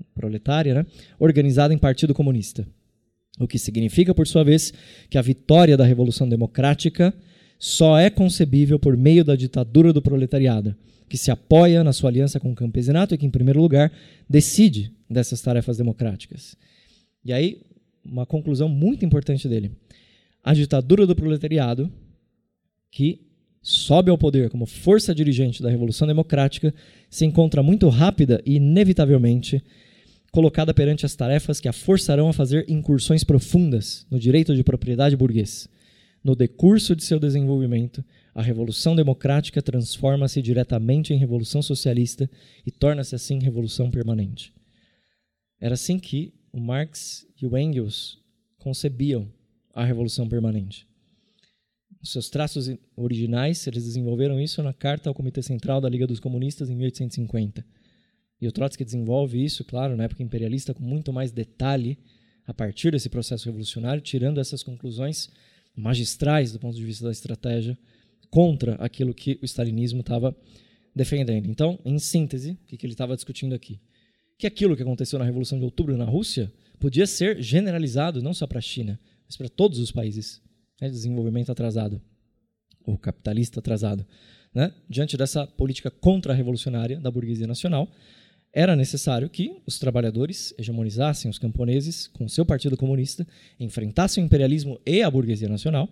né, organizada em Partido Comunista. O que significa, por sua vez, que a vitória da Revolução Democrática só é concebível por meio da ditadura do proletariado, que se apoia na sua aliança com o campesinato e que, em primeiro lugar, decide dessas tarefas democráticas. E aí, uma conclusão muito importante dele. A ditadura do proletariado, que sobe ao poder como força dirigente da Revolução Democrática, se encontra muito rápida e, inevitavelmente, colocada perante as tarefas que a forçarão a fazer incursões profundas no direito de propriedade burguês. No decurso de seu desenvolvimento, a Revolução Democrática transforma-se diretamente em Revolução Socialista e torna-se assim Revolução Permanente. Era assim que o Marx e o Engels concebiam a Revolução Permanente. Os seus traços originais, eles desenvolveram isso na Carta ao Comitê Central da Liga dos Comunistas em 1850. E o Trotsky desenvolve isso, claro, na época imperialista, com muito mais detalhe a partir desse processo revolucionário, tirando essas conclusões magistrais do ponto de vista da estratégia contra aquilo que o stalinismo estava defendendo. Então, em síntese, o que ele estava discutindo aqui? Que aquilo que aconteceu na Revolução de Outubro na Rússia podia ser generalizado não só para a China, mas para todos os países, né, de desenvolvimento atrasado, ou capitalista atrasado. Né? Diante dessa política contra-revolucionária da burguesia nacional, era necessário que os trabalhadores hegemonizassem os camponeses com seu partido comunista, enfrentassem o imperialismo e a burguesia nacional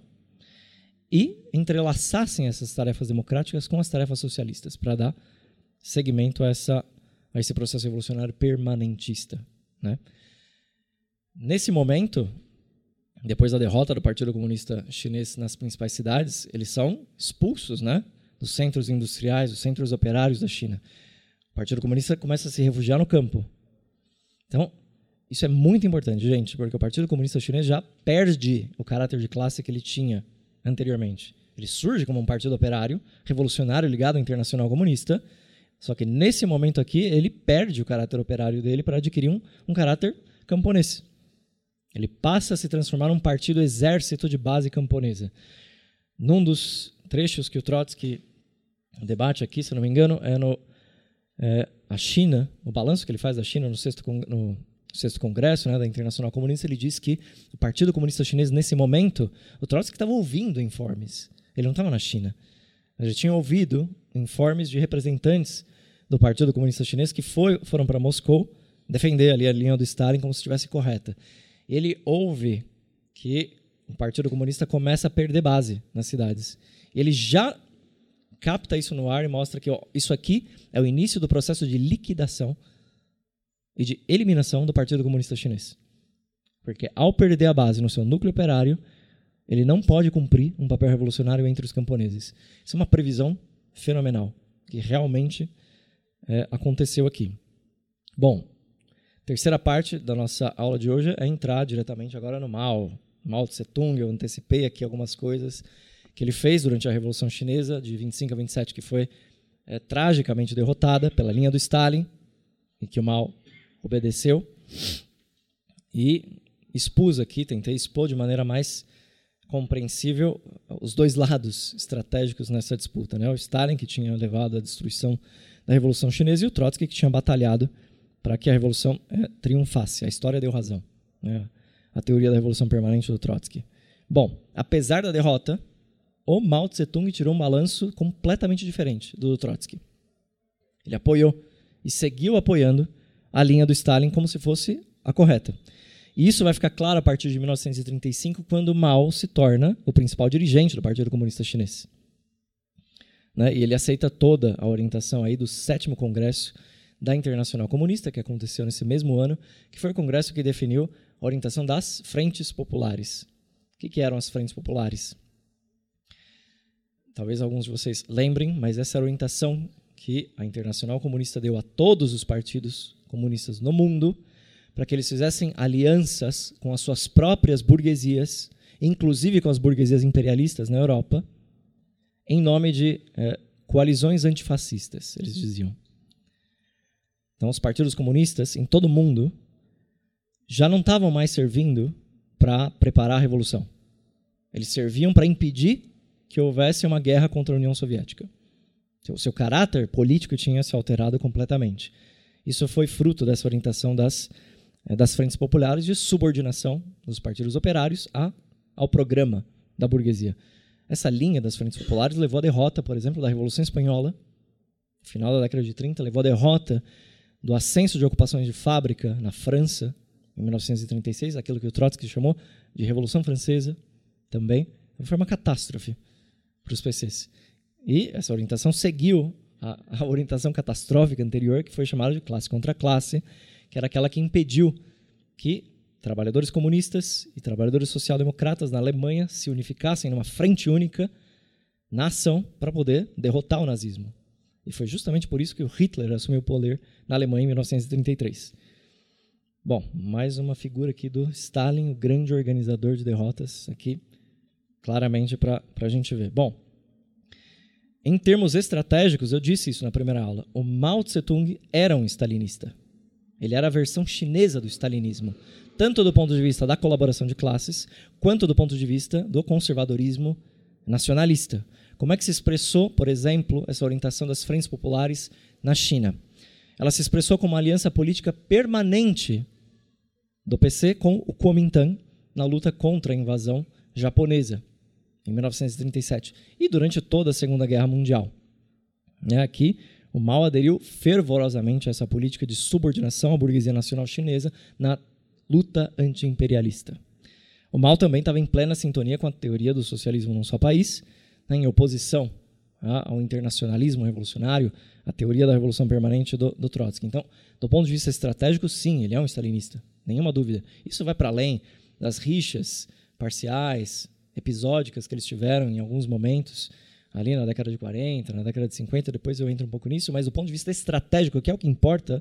e entrelaçassem essas tarefas democráticas com as tarefas socialistas para dar seguimento a esse processo revolucionário permanentista. Né? Nesse momento, depois da derrota do Partido Comunista Chinês nas principais cidades, eles são expulsos, né, dos centros industriais, dos centros operários da China. O Partido Comunista começa a se refugiar no campo. Então, isso é muito importante, gente, porque o Partido Comunista Chinês já perde o caráter de classe que ele tinha anteriormente. Ele surge como um partido operário, revolucionário, ligado ao Internacional Comunista, só que nesse momento aqui ele perde o caráter operário dele para adquirir um caráter camponês. Ele passa a se transformar num partido exército de base camponesa. Num dos trechos que o Trotsky debate aqui, se não me engano, a China, o balanço que ele faz da China no sexto congresso, né, da Internacional Comunista, ele diz que o Partido Comunista Chinês, nesse momento, o Trotsky estava ouvindo informes. Ele não estava na China. Ele já tinha ouvido informes de representantes do Partido Comunista Chinês que foram para Moscou defender ali a linha do Stalin como se estivesse correta. Ele ouve que o Partido Comunista começa a perder base nas cidades. Ele já capta isso no ar e mostra que isso aqui é o início do processo de liquidação e de eliminação do Partido Comunista Chinês. Porque ao perder a base no seu núcleo operário, ele não pode cumprir um papel revolucionário entre os camponeses. Isso é uma previsão fenomenal, que realmente aconteceu aqui. Bom, terceira parte da nossa aula de hoje é entrar diretamente agora no Mao Tse-tung. Eu antecipei aqui algumas coisas que ele fez durante a Revolução Chinesa, de 25 a 27, que foi tragicamente derrotada pela linha do Stalin, e que o Mao obedeceu. E tentei expor de maneira mais compreensível os dois lados estratégicos nessa disputa. Né? O Stalin, que tinha levado à destruição da Revolução Chinesa, e o Trotsky, que tinha batalhado para que a Revolução triunfasse. A história deu razão. Né? A teoria da Revolução Permanente do Trotsky. Bom, apesar da derrota, o Mao Tse-tung tirou um balanço completamente diferente do Trotsky. Ele apoiou e seguiu apoiando a linha do Stalin como se fosse a correta. E isso vai ficar claro a partir de 1935, quando Mao se torna o principal dirigente do Partido Comunista Chinês. Né? E ele aceita toda a orientação aí do 7º Congresso da Internacional Comunista, que aconteceu nesse mesmo ano, que foi o congresso que definiu a orientação das frentes populares, O que eram as frentes populares? Talvez alguns de vocês lembrem, mas essa era a orientação que a Internacional Comunista deu a todos os partidos comunistas no mundo, para que eles fizessem alianças com as suas próprias burguesias, inclusive com as burguesias imperialistas na Europa, em nome de coalizões antifascistas, eles diziam. Então, os partidos comunistas em todo o mundo já não estavam mais servindo para preparar a Revolução. Eles serviam para impedir que houvesse uma guerra contra a União Soviética. O seu caráter político tinha se alterado completamente. Isso foi fruto dessa orientação das frentes populares de subordinação dos partidos operários ao programa da burguesia. Essa linha das frentes populares levou à derrota, por exemplo, da Revolução Espanhola, no final da década de 30, levou à derrota do ascenso de ocupações de fábrica na França, em 1936, aquilo que o Trotsky chamou de Revolução Francesa também. Foi uma catástrofe para os PCs. E essa orientação seguiu a orientação catastrófica anterior, que foi chamada de classe contra classe, que era aquela que impediu que trabalhadores comunistas e trabalhadores social-democratas na Alemanha se unificassem numa frente única na ação para poder derrotar o nazismo. E foi justamente por isso que o Hitler assumiu o poder na Alemanha em 1933. Bom, mais uma figura aqui do Stalin, o grande organizador de derrotas, aqui claramente para a gente ver. Bom, em termos estratégicos, eu disse isso na primeira aula, o Mao Tse-tung era um stalinista. Ele era a versão chinesa do stalinismo, tanto do ponto de vista da colaboração de classes, quanto do ponto de vista do conservadorismo nacionalista. Como é que se expressou, por exemplo, essa orientação das frentes populares na China? Ela se expressou como uma aliança política permanente do PC com o Kuomintang na luta contra a invasão japonesa, em 1937, e durante toda a Segunda Guerra Mundial. Aqui, o Mao aderiu fervorosamente a essa política de subordinação à burguesia nacional chinesa na luta anti-imperialista. O Mao também estava em plena sintonia com a teoria do socialismo num só país, em oposição ao internacionalismo revolucionário, à teoria da revolução permanente do Trotsky. Então, do ponto de vista estratégico, sim, ele é um stalinista, nenhuma dúvida. Isso vai para além das rixas parciais, episódicas que eles tiveram em alguns momentos, ali na década de 40, na década de 50, depois eu entro um pouco nisso, mas do ponto de vista estratégico, que é o que importa,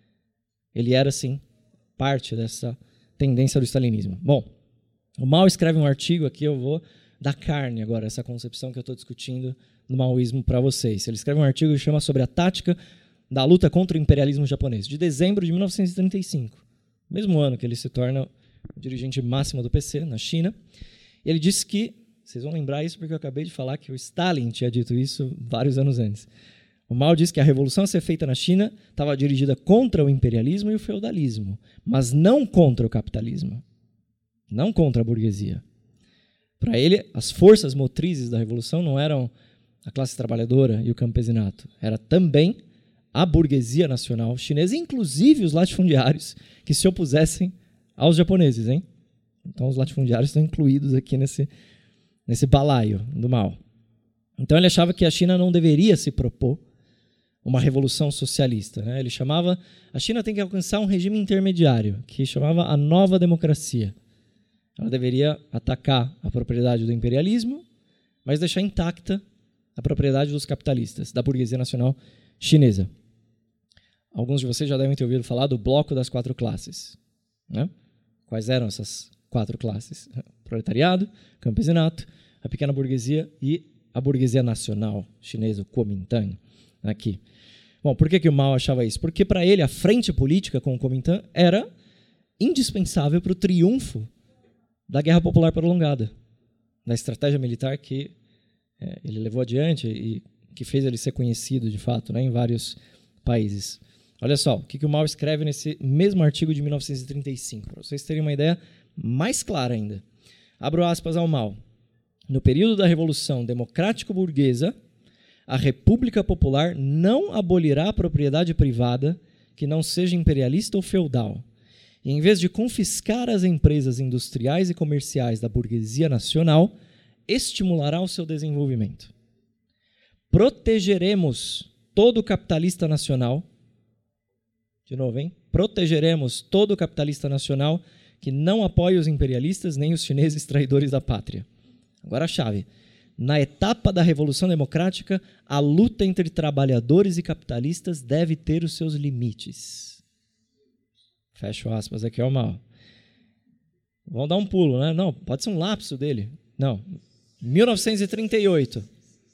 ele era, sim, parte dessa tendência do stalinismo. Bom, o Mao escreve um artigo aqui, eu vou dar carne agora, essa concepção que eu estou discutindo no maoísmo para vocês. Ele escreve um artigo que chama sobre a tática da luta contra o imperialismo japonês, de dezembro de 1935, mesmo ano que ele se torna o dirigente máximo do PC na China. E ele disse que, vocês vão lembrar isso porque eu acabei de falar que o Stalin tinha dito isso vários anos antes. O Mao disse que a revolução a ser feita na China estava dirigida contra o imperialismo e o feudalismo, mas não contra o capitalismo, não contra a burguesia. Para ele, as forças motrizes da revolução não eram a classe trabalhadora e o campesinato, era também a burguesia nacional chinesa, inclusive os latifundiários que se opusessem aos japoneses, hein? Então, os latifundiários estão incluídos aqui nesse balaio do Mao. Então, ele achava que a China não deveria se propor uma revolução socialista, né? Ele chamava... A China tem que alcançar um regime intermediário, que chamava a nova democracia. Ela deveria atacar a propriedade do imperialismo, mas deixar intacta a propriedade dos capitalistas, da burguesia nacional chinesa. Alguns de vocês já devem ter ouvido falar do bloco das 4 classes, né? Quais eram essas 4 classes? Proletariado, campesinato, a pequena burguesia e a burguesia nacional chinesa, o Kuomintang, aqui. Bom, por que o Mao achava isso? Porque para ele a frente política com o Kuomintang era indispensável para o triunfo da Guerra Popular Prolongada, da estratégia militar que ele levou adiante e que fez ele ser conhecido, de fato, né, em vários países. Olha só, o que o Mao escreve nesse mesmo artigo de 1935, para vocês terem uma ideia mais clara ainda. Abro aspas ao Mao. No período da Revolução Democrático-Burguesa, a República Popular não abolirá a propriedade privada que não seja imperialista ou feudal. E, em vez de confiscar as empresas industriais e comerciais da burguesia nacional, estimulará o seu desenvolvimento. Protegeremos todo o capitalista nacional, de novo, hein? Protegeremos todo o capitalista nacional que não apoia os imperialistas nem os chineses traidores da pátria. Agora a chave. Na etapa da Revolução Democrática, a luta entre trabalhadores e capitalistas deve ter os seus limites. Fecho aspas, aqui é o mal. Vamos dar um pulo, né? Não, pode ser um lapso dele. Não. 1938.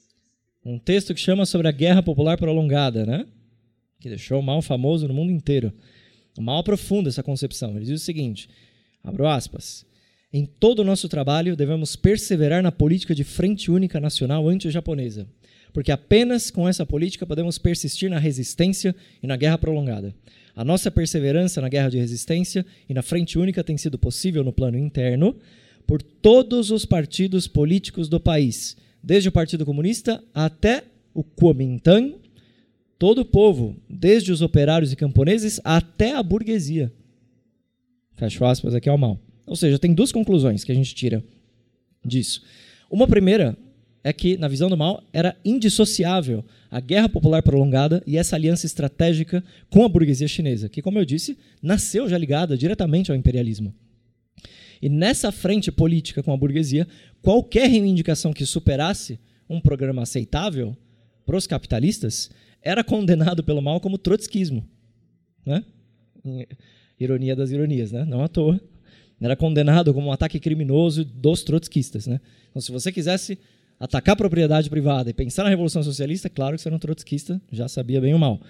Um texto que chama sobre a Guerra Popular Prolongada, né? Que deixou o Mao famoso no mundo inteiro. O Mao aprofunda essa concepção. Ele diz o seguinte, abro aspas, em todo o nosso trabalho devemos perseverar na política de frente única nacional anti-japonesa, porque apenas com essa política podemos persistir na resistência e na guerra prolongada. A nossa perseverança na guerra de resistência e na frente única tem sido possível no plano interno por todos os partidos políticos do país, desde o Partido Comunista até o Kuomintang, todo o povo, desde os operários e camponeses até a burguesia. Fecho aspas, aqui é o Mao. Ou seja, tem duas conclusões que a gente tira disso. Uma primeira é que, na visão do Mao, era indissociável a guerra popular prolongada e essa aliança estratégica com a burguesia chinesa, que, como eu disse, nasceu já ligada diretamente ao imperialismo. E nessa frente política com a burguesia, qualquer reivindicação que superasse um programa aceitável para os capitalistas era condenado pelo Mao como trotskismo. Né? Ironia das ironias, né? Não à toa. Era condenado como um ataque criminoso dos trotskistas. Né? Então, se você quisesse atacar a propriedade privada e pensar na Revolução Socialista, claro que você era um trotskista, já sabia bem o mal.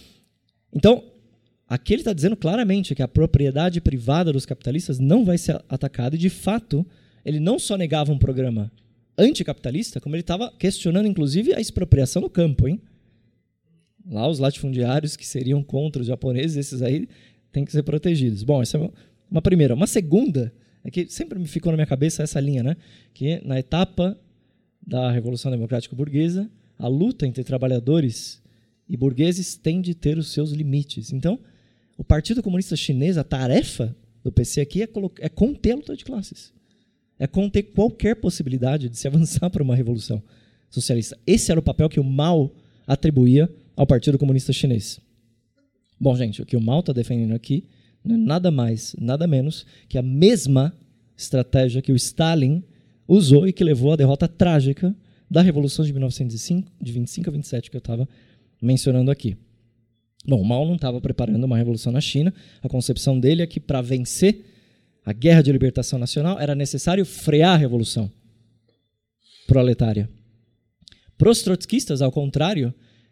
Então, aqui ele está dizendo claramente que a propriedade privada dos capitalistas não vai ser atacada e, de fato, ele não só negava um programa anticapitalista, como ele estava questionando, inclusive, a expropriação do campo. Hein? Lá os latifundiários que seriam contra os japoneses, esses aí têm que ser protegidos. Bom, essa é uma primeira. Uma segunda, é que sempre me ficou na minha cabeça essa linha, né? Que na etapa da Revolução Democrática Burguesa, a luta entre trabalhadores e burgueses tem de ter os seus limites. Então, o Partido Comunista Chinês, a tarefa do PC aqui é conter a luta de classes. É conter qualquer possibilidade de se avançar para uma revolução socialista. Esse era o papel que o Mao atribuía ao Partido Comunista Chinês. Bom, gente, o que o Mao está defendendo aqui não é nada mais, nada menos que a mesma estratégia que o Stalin usou e que levou à derrota trágica da Revolução de 1905, de 25 a 27, que eu estava mencionando aqui. Bom, o Mao não estava preparando uma revolução na China. A concepção dele é que, para vencer a guerra de libertação nacional, era necessário frear a revolução proletária. Para os trotskistas, ao contrário,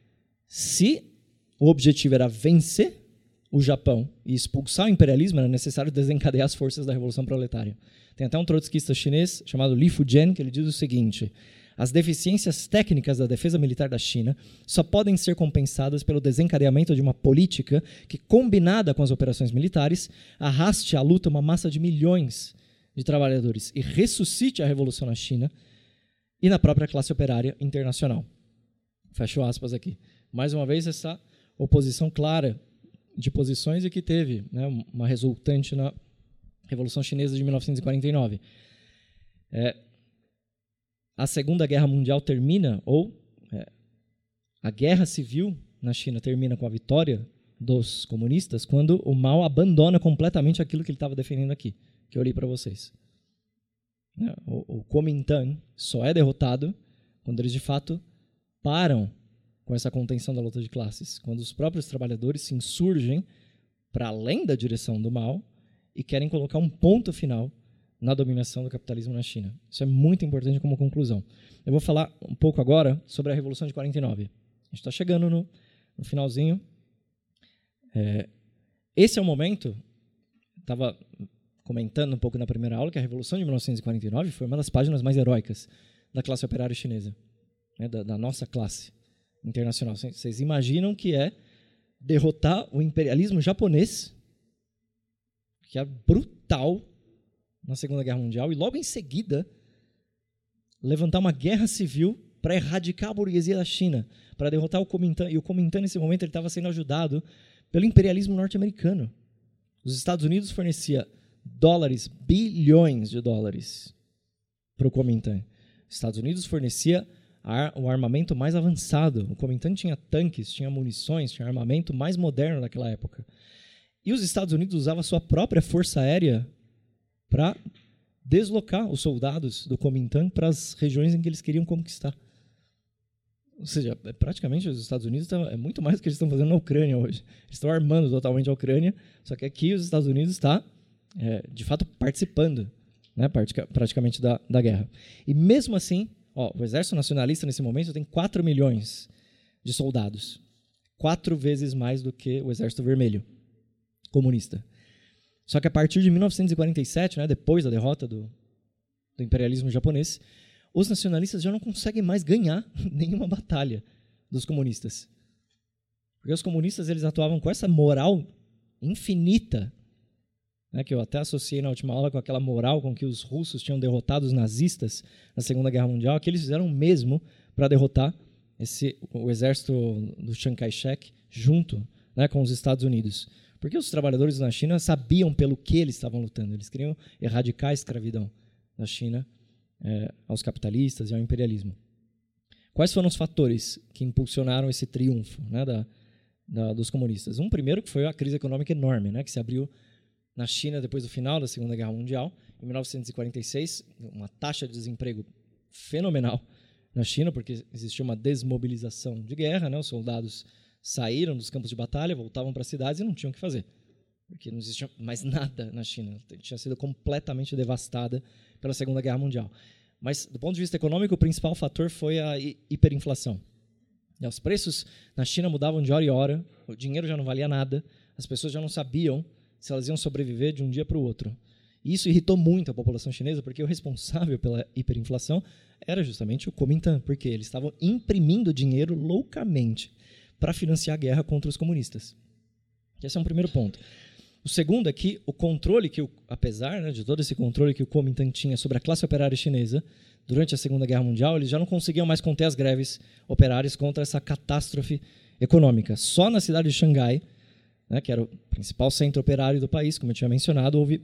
se o objetivo era vencer o Japão e expulsar o imperialismo, era necessário desencadear as forças da revolução proletária. Tem até um trotskista chinês chamado Li Fujian, que ele diz o seguinte: as deficiências técnicas da defesa militar da China só podem ser compensadas pelo desencadeamento de uma política que, combinada com as operações militares, arraste à luta uma massa de milhões de trabalhadores e ressuscite a revolução na China e na própria classe operária internacional. Fecho aspas aqui. Mais uma vez, essa oposição clara de posições e que teve, né, uma resultante na Revolução Chinesa de 1949. A Segunda Guerra Mundial termina, a Guerra Civil na China termina com a vitória dos comunistas quando o Mao abandona completamente aquilo que ele estava defendendo aqui, que eu li para vocês. O Kuomintang só é derrotado quando eles, de fato, param com essa contenção da luta de classes, quando os próprios trabalhadores se insurgem para além da direção do Mao e querem colocar um ponto final na dominação do capitalismo na China. Isso é muito importante como conclusão. Eu vou falar um pouco agora sobre a Revolução de 49. A gente está chegando no finalzinho. Esse é o momento, estava comentando um pouco na primeira aula, que a Revolução de 1949 foi uma das páginas mais heróicas da classe operária chinesa, né, da nossa classe internacional. Vocês imaginam que é derrotar o imperialismo japonês, que é brutal na Segunda Guerra Mundial, e logo em seguida levantar uma guerra civil para erradicar a burguesia da China, para derrotar o Kuomintang. E o Kuomintang, nesse momento, ele estava sendo ajudado pelo imperialismo norte-americano. Os Estados Unidos fornecia bilhões de dólares para o Kuomintang. Os Estados Unidos fornecia o armamento mais avançado. O Kuomintang tinha tanques, tinha munições, tinha armamento mais moderno naquela época. E os Estados Unidos usavam a sua própria força aérea para deslocar os soldados do Kuomintang para as regiões em que eles queriam conquistar. Ou seja, praticamente os Estados Unidos é muito mais do que eles estão fazendo na Ucrânia hoje. Eles estão armando totalmente a Ucrânia, só que aqui os Estados Unidos está, de fato, participando, né, praticamente da guerra. E mesmo assim, o exército nacionalista nesse momento tem 4 milhões de soldados. 4 vezes mais do que o exército vermelho comunista. Só que a partir de 1947, né, depois da derrota do imperialismo japonês, os nacionalistas já não conseguem mais ganhar nenhuma batalha dos comunistas. Porque os comunistas eles atuavam com essa moral infinita, né, que eu até associei na última aula com aquela moral com que os russos tinham derrotado os nazistas na Segunda Guerra Mundial, que eles fizeram o mesmo para derrotar o exército do Chiang Kai-shek junto, né, com os Estados Unidos. Porque os trabalhadores na China sabiam pelo que eles estavam lutando. Eles queriam erradicar a escravidão da China aos capitalistas e ao imperialismo. Quais foram os fatores que impulsionaram esse triunfo, né, dos comunistas? Um primeiro que foi a crise econômica enorme, né, que se abriu na China depois do final da Segunda Guerra Mundial. Em 1946, uma taxa de desemprego fenomenal na China, porque existia uma desmobilização de guerra, né, os soldados saíram dos campos de batalha, voltavam para as cidades e não tinham o que fazer, porque não existia mais nada na China. Tinha sido completamente devastada pela Segunda Guerra Mundial. Mas, do ponto de vista econômico, o principal fator foi a hiperinflação. Os preços na China mudavam de hora em hora, o dinheiro já não valia nada, as pessoas já não sabiam se elas iam sobreviver de um dia para o outro. E isso irritou muito a população chinesa, porque o responsável pela hiperinflação era justamente o Kuomintang, porque eles estavam imprimindo dinheiro loucamente para financiar a guerra contra os comunistas. Esse é um primeiro ponto. O segundo é que o controle apesar, né, de todo esse controle que o Kuomintang tinha sobre a classe operária chinesa, durante a Segunda Guerra Mundial, eles já não conseguiam mais conter as greves operárias contra essa catástrofe econômica. Só na cidade de Xangai, né, que era o principal centro operário do país, como eu tinha mencionado, houve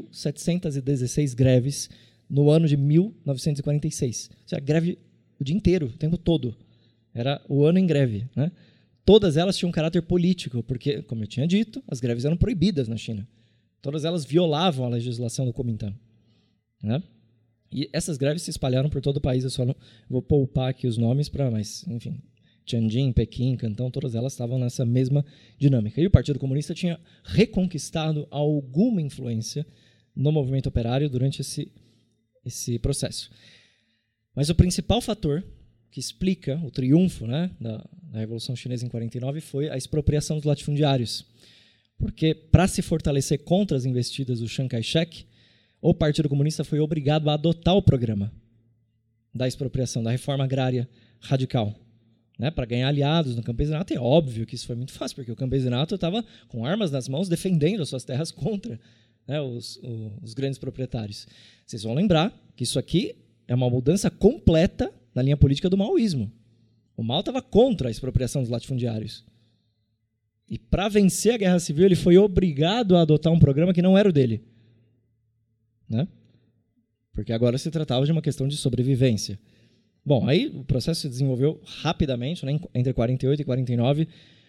1.716 greves no ano de 1946. Ou seja, greve o dia inteiro, o tempo todo. Era o ano em greve, né? Todas elas tinham um caráter político, porque, como eu tinha dito, as greves eram proibidas na China. Todas elas violavam a legislação do Kuomintang, né? E essas greves se espalharam por todo o país. Eu só não vou poupar aqui os nomes, mas, enfim, Tianjin, Pequim, Cantão, todas elas estavam nessa mesma dinâmica. E o Partido Comunista tinha reconquistado alguma influência no movimento operário durante esse processo. Mas o principal fator que explica o triunfo, né, da Revolução Chinesa em 49 foi a expropriação dos latifundiários. Porque, para se fortalecer contra as investidas do Chiang Kai-shek, o Partido Comunista foi obrigado a adotar o programa da expropriação, da reforma agrária radical, né, para ganhar aliados no campesinato. E é óbvio que isso foi muito fácil, porque o campesinato estava com armas nas mãos defendendo as suas terras contra, né, os grandes proprietários. Vocês vão lembrar que isso aqui é uma mudança completa na linha política do maoísmo. O Mao estava contra a expropriação dos latifundiários. E, para vencer a Guerra Civil, ele foi obrigado a adotar um programa que não era o dele, né? Porque agora se tratava de uma questão de sobrevivência. Bom, aí o processo se desenvolveu rapidamente, né, entre 48 e 49,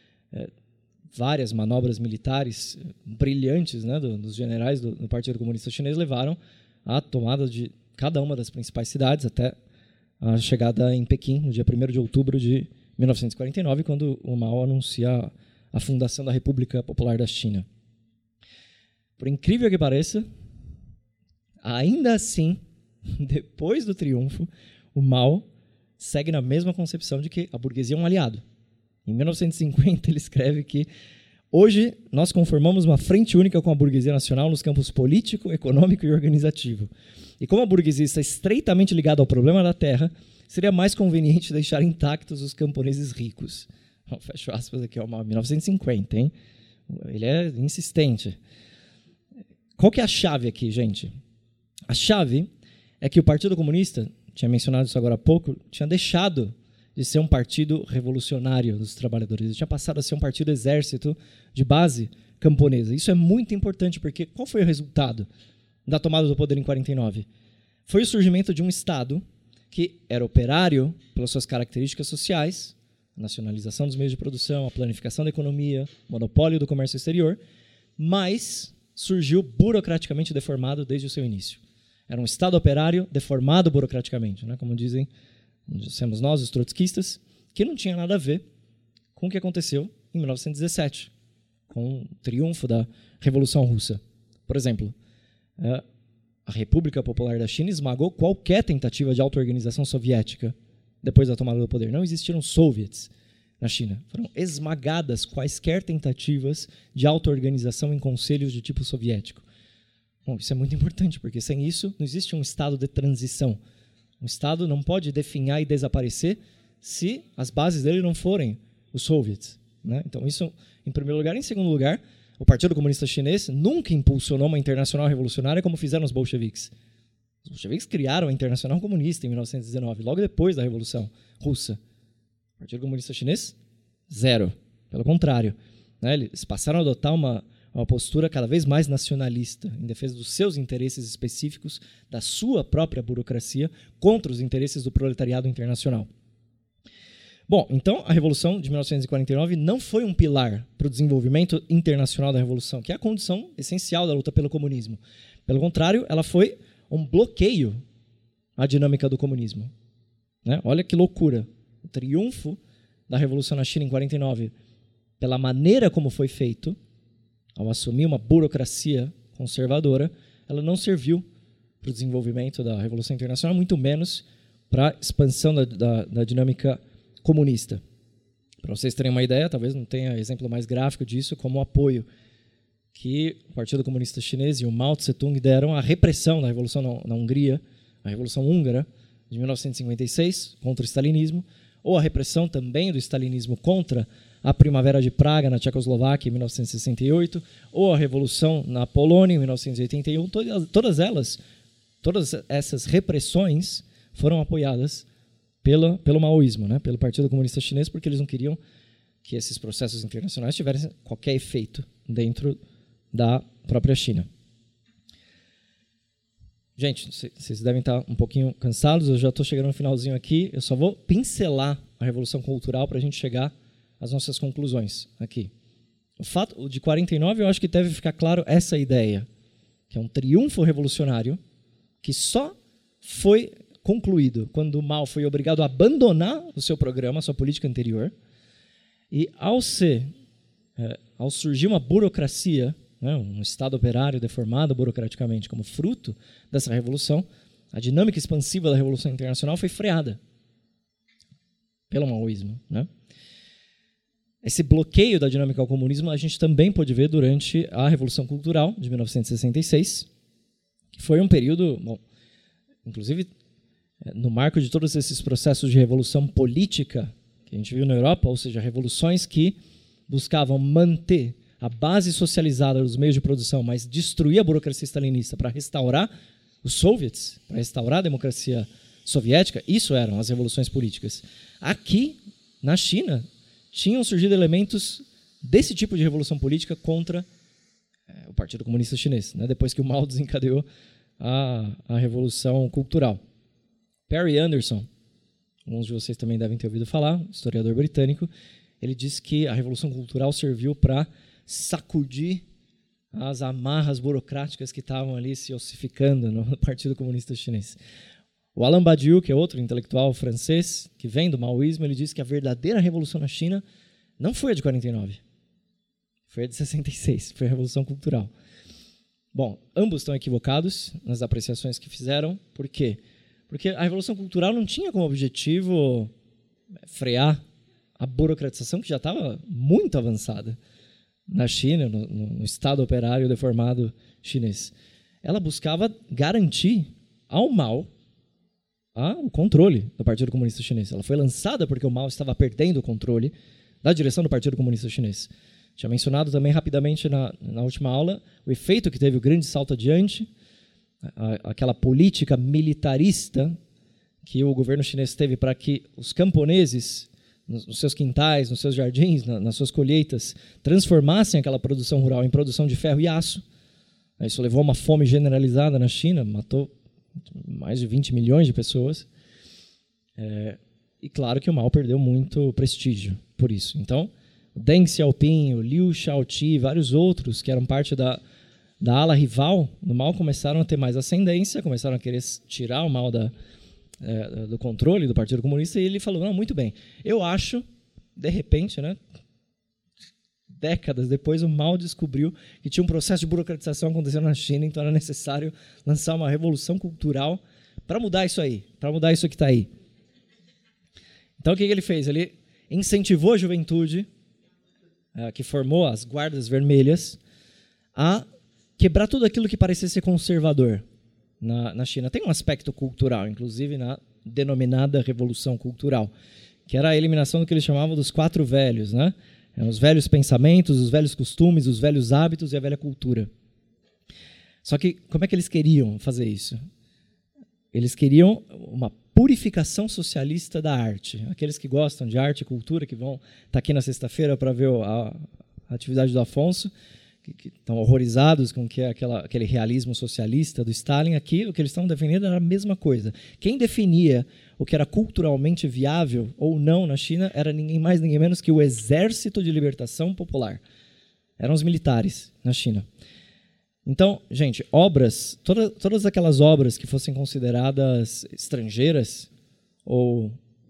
várias manobras militares brilhantes, né, dos generais do Partido Comunista Chinês levaram à tomada de cada uma das principais cidades até a chegada em Pequim, no dia 1º de outubro de 1949, quando o Mao anuncia a fundação da República Popular da China. Por incrível que pareça, ainda assim, depois do triunfo, o Mao segue na mesma concepção de que a burguesia é um aliado. Em 1950, ele escreve que hoje nós conformamos uma frente única com a burguesia nacional nos campos político, econômico e organizativo. E como a burguesia está estreitamente ligada ao problema da terra, seria mais conveniente deixar intactos os camponeses ricos. Fecho aspas aqui, 1950, hein? Ele é insistente. Qual que é a chave aqui, gente? A chave é que o Partido Comunista, tinha mencionado isso agora há pouco, tinha deixado de ser um partido revolucionário dos trabalhadores. Ele tinha passado a ser um partido exército de base camponesa. Isso é muito importante, porque qual foi o resultado da tomada do poder em 49? Foi o surgimento de um Estado que era operário pelas suas características sociais, a nacionalização dos meios de produção, a planificação da economia, monopólio do comércio exterior, mas surgiu burocraticamente deformado desde o seu início. Era um Estado operário deformado burocraticamente, né? Como dissemos nós, os trotskistas, que não tinha nada a ver com o que aconteceu em 1917, com o triunfo da Revolução Russa. Por exemplo, a República Popular da China esmagou qualquer tentativa de auto-organização soviética depois da tomada do poder. Não existiram soviets na China. Foram esmagadas quaisquer tentativas de auto-organização em conselhos de tipo soviético. Bom, isso é muito importante, porque sem isso não existe um estado de transição. Um estado não pode definhar e desaparecer se as bases dele não forem os soviets, né? Então, isso em primeiro lugar. Em segundo lugar, o Partido Comunista Chinês nunca impulsionou uma internacional revolucionária como fizeram os bolcheviques. Os bolcheviques criaram a Internacional Comunista em 1919, logo depois da Revolução Russa. O Partido Comunista Chinês, zero. Pelo contrário, né? Eles passaram a adotar uma postura cada vez mais nacionalista, em defesa dos seus interesses específicos, da sua própria burocracia, contra os interesses do proletariado internacional. Bom, então a Revolução de 1949 não foi um pilar para o desenvolvimento internacional da Revolução, que é a condição essencial da luta pelo comunismo. Pelo contrário, ela foi um bloqueio à dinâmica do comunismo, né? Olha que loucura. O triunfo da Revolução na China em 1949, pela maneira como foi feito, ao assumir uma burocracia conservadora, ela não serviu para o desenvolvimento da Revolução Internacional, muito menos para a expansão da dinâmica comunista. Para vocês terem uma ideia, talvez não tenha exemplo mais gráfico disso, como o apoio que o Partido Comunista Chinês e o Mao Tse-tung deram à repressão da Revolução na Hungria, a Revolução Húngara, de 1956, contra o stalinismo, ou a repressão também do stalinismo contra a Primavera de Praga, na Tchecoslováquia, em 1968, ou a Revolução na Polônia, em 1981, todas essas repressões foram apoiadas pelo maoísmo, né? Pelo Partido Comunista Chinês, porque eles não queriam que esses processos internacionais tivessem qualquer efeito dentro da própria China. Gente, vocês devem estar um pouquinho cansados, eu já estou chegando no finalzinho aqui, eu só vou pincelar a Revolução Cultural para a gente chegar às nossas conclusões aqui. O fato de 49, eu acho que deve ficar claro essa ideia, que é um triunfo revolucionário que só foi concluído quando o Mao foi obrigado a abandonar o seu programa, a sua política anterior, e ao surgir uma burocracia, né, um Estado operário deformado burocraticamente como fruto dessa revolução, a dinâmica expansiva da Revolução Internacional foi freada pelo maoísmo, né? Esse bloqueio da dinâmica ao comunismo a gente também pode ver durante a Revolução Cultural de 1966, que foi um período, bom, inclusive no marco de todos esses processos de revolução política que a gente viu na Europa, ou seja, revoluções que buscavam manter a base socializada dos meios de produção, mas destruir a burocracia stalinista para restaurar os soviets, para restaurar a democracia soviética, isso eram as revoluções políticas. Aqui, na China, tinham surgido elementos desse tipo de revolução política contra o Partido Comunista Chinês, né, depois que o Mao desencadeou a Revolução Cultural. Perry Anderson, alguns de vocês também devem ter ouvido falar, historiador britânico, ele disse que a Revolução Cultural serviu para sacudir as amarras burocráticas que estavam ali se ossificando no Partido Comunista Chinês. O Alain Badiou, que é outro intelectual francês, que vem do maoísmo, ele disse que a verdadeira revolução na China não foi a de 49, foi a de 66, foi a Revolução Cultural. Bom, ambos estão equivocados nas apreciações que fizeram. Por quê? Porque a Revolução Cultural não tinha como objetivo frear a burocratização que já estava muito avançada na China, no Estado operário deformado chinês. Ela buscava garantir ao Mao o controle do Partido Comunista Chinês. Ela foi lançada porque o Mao estava perdendo o controle da direção do Partido Comunista Chinês. Tinha mencionado também rapidamente na última aula o efeito que teve o grande salto adiante, aquela política militarista que o governo chinês teve para que os camponeses, nos seus quintais, nos seus jardins, nas suas colheitas, transformassem aquela produção rural em produção de ferro e aço. Isso levou a uma fome generalizada na China, matou mais de 20 milhões de pessoas. E claro que o Mao perdeu muito prestígio por isso. Então, o Deng Xiaoping, o Liu Shaoqi e vários outros que eram parte da da ala rival do Mao começaram a ter mais ascendência, começaram a querer tirar o Mao do controle do Partido Comunista, e ele falou, não, muito bem, eu acho, de repente, né, décadas depois, o Mao descobriu que tinha um processo de burocratização acontecendo na China, então era necessário lançar uma revolução cultural para mudar isso aí, para mudar isso que está aí. Então, o que ele fez? Ele incentivou a juventude, que formou as guardas vermelhas, a quebrar tudo aquilo que parecia ser conservador na China. Tem um aspecto cultural, inclusive na denominada Revolução Cultural, que era a eliminação do que eles chamavam dos 4 velhos, né? Os velhos pensamentos, os velhos costumes, os velhos hábitos e a velha cultura. Só que como é que eles queriam fazer isso? Eles queriam uma purificação socialista da arte. Aqueles que gostam de arte e cultura, que vão estar aqui na sexta-feira para ver a atividade do Afonso, que estão horrorizados com que é aquele realismo socialista do Stalin, aqui o que eles estão defendendo era a mesma coisa. Quem definia o que era culturalmente viável ou não na China era ninguém mais, ninguém menos que o Exército de Libertação Popular. Eram os militares na China. Então, gente, obras, todas aquelas obras que fossem consideradas estrangeiras ou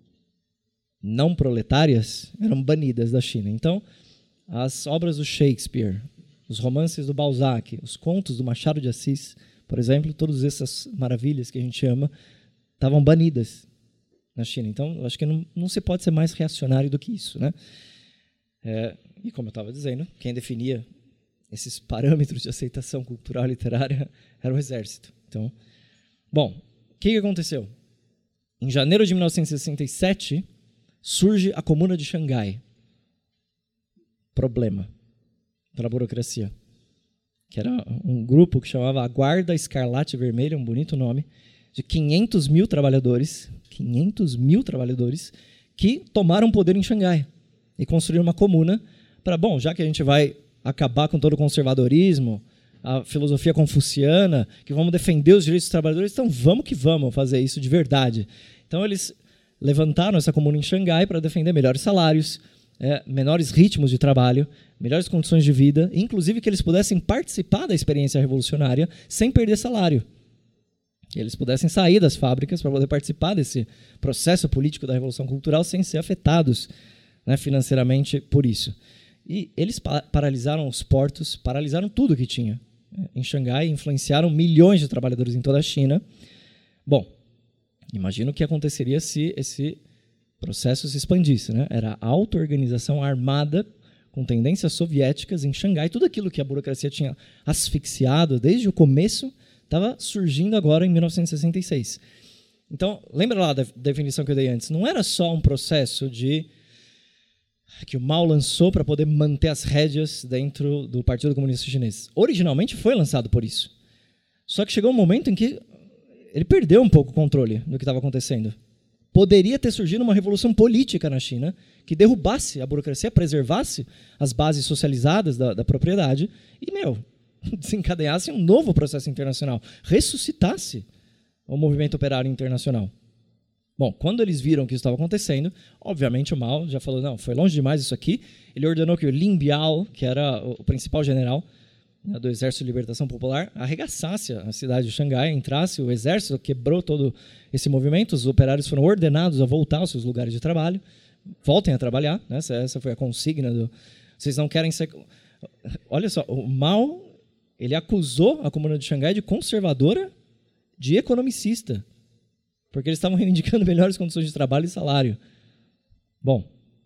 não proletárias eram banidas da China. Então, as obras do Shakespeare, os romances do Balzac, os contos do Machado de Assis, por exemplo, todas essas maravilhas que a gente ama, estavam banidas na China. Então, eu acho que não se pode ser mais reacionário do que isso, né? E como eu estava dizendo, quem definia esses parâmetros de aceitação cultural e literária era o exército. Então, bom, o que aconteceu? Em janeiro de 1967, surge a Comuna de Xangai. Problema para a burocracia. Que era um grupo que chamava a Guarda Escarlate Vermelha, um bonito nome, de 500 mil trabalhadores, que tomaram poder em Xangai e construíram uma comuna para, bom, já que a gente vai acabar com todo o conservadorismo, a filosofia confuciana, que vamos defender os direitos dos trabalhadores, então vamos que vamos fazer isso de verdade. Então eles levantaram essa comuna em Xangai para defender melhores salários, menores ritmos de trabalho, melhores condições de vida, inclusive que eles pudessem participar da experiência revolucionária sem perder salário. Que eles pudessem sair das fábricas para poder participar desse processo político da Revolução Cultural sem ser afetados, né, financeiramente por isso. E eles paralisaram os portos, paralisaram tudo que tinha em Xangai, influenciaram milhões de trabalhadores em toda a China. Bom, imagino o que aconteceria se esse processo se expandisse, né? Era a auto-organização armada com tendências soviéticas em Xangai. Tudo aquilo que a burocracia tinha asfixiado desde o começo estava surgindo agora em 1966. Então, lembra lá da definição que eu dei antes? Não era só um processo que o Mao lançou para poder manter as rédeas dentro do Partido Comunista Chinês. Originalmente foi lançado por isso. Só que chegou um momento em que ele perdeu um pouco o controle do que estava acontecendo. Poderia ter surgido uma revolução política na China que derrubasse a burocracia, preservasse as bases socializadas da propriedade e, desencadeasse um novo processo internacional, ressuscitasse o movimento operário internacional. Bom, quando eles viram que isso estava acontecendo, obviamente o Mao já falou, não, foi longe demais isso aqui. Ele ordenou que o Lin Biao, que era o principal general, né, do Exército de Libertação Popular, arregaçasse a cidade de Xangai, entrasse, o exército quebrou todo esse movimento, os operários foram ordenados a voltar aos seus lugares de trabalho, voltem a trabalhar, né, essa foi a consigna vocês não querem ser... Olha só, o Mao, ele acusou a Comuna de Xangai de conservadora, de economicista, porque eles estavam reivindicando melhores condições de trabalho e salário. Bom,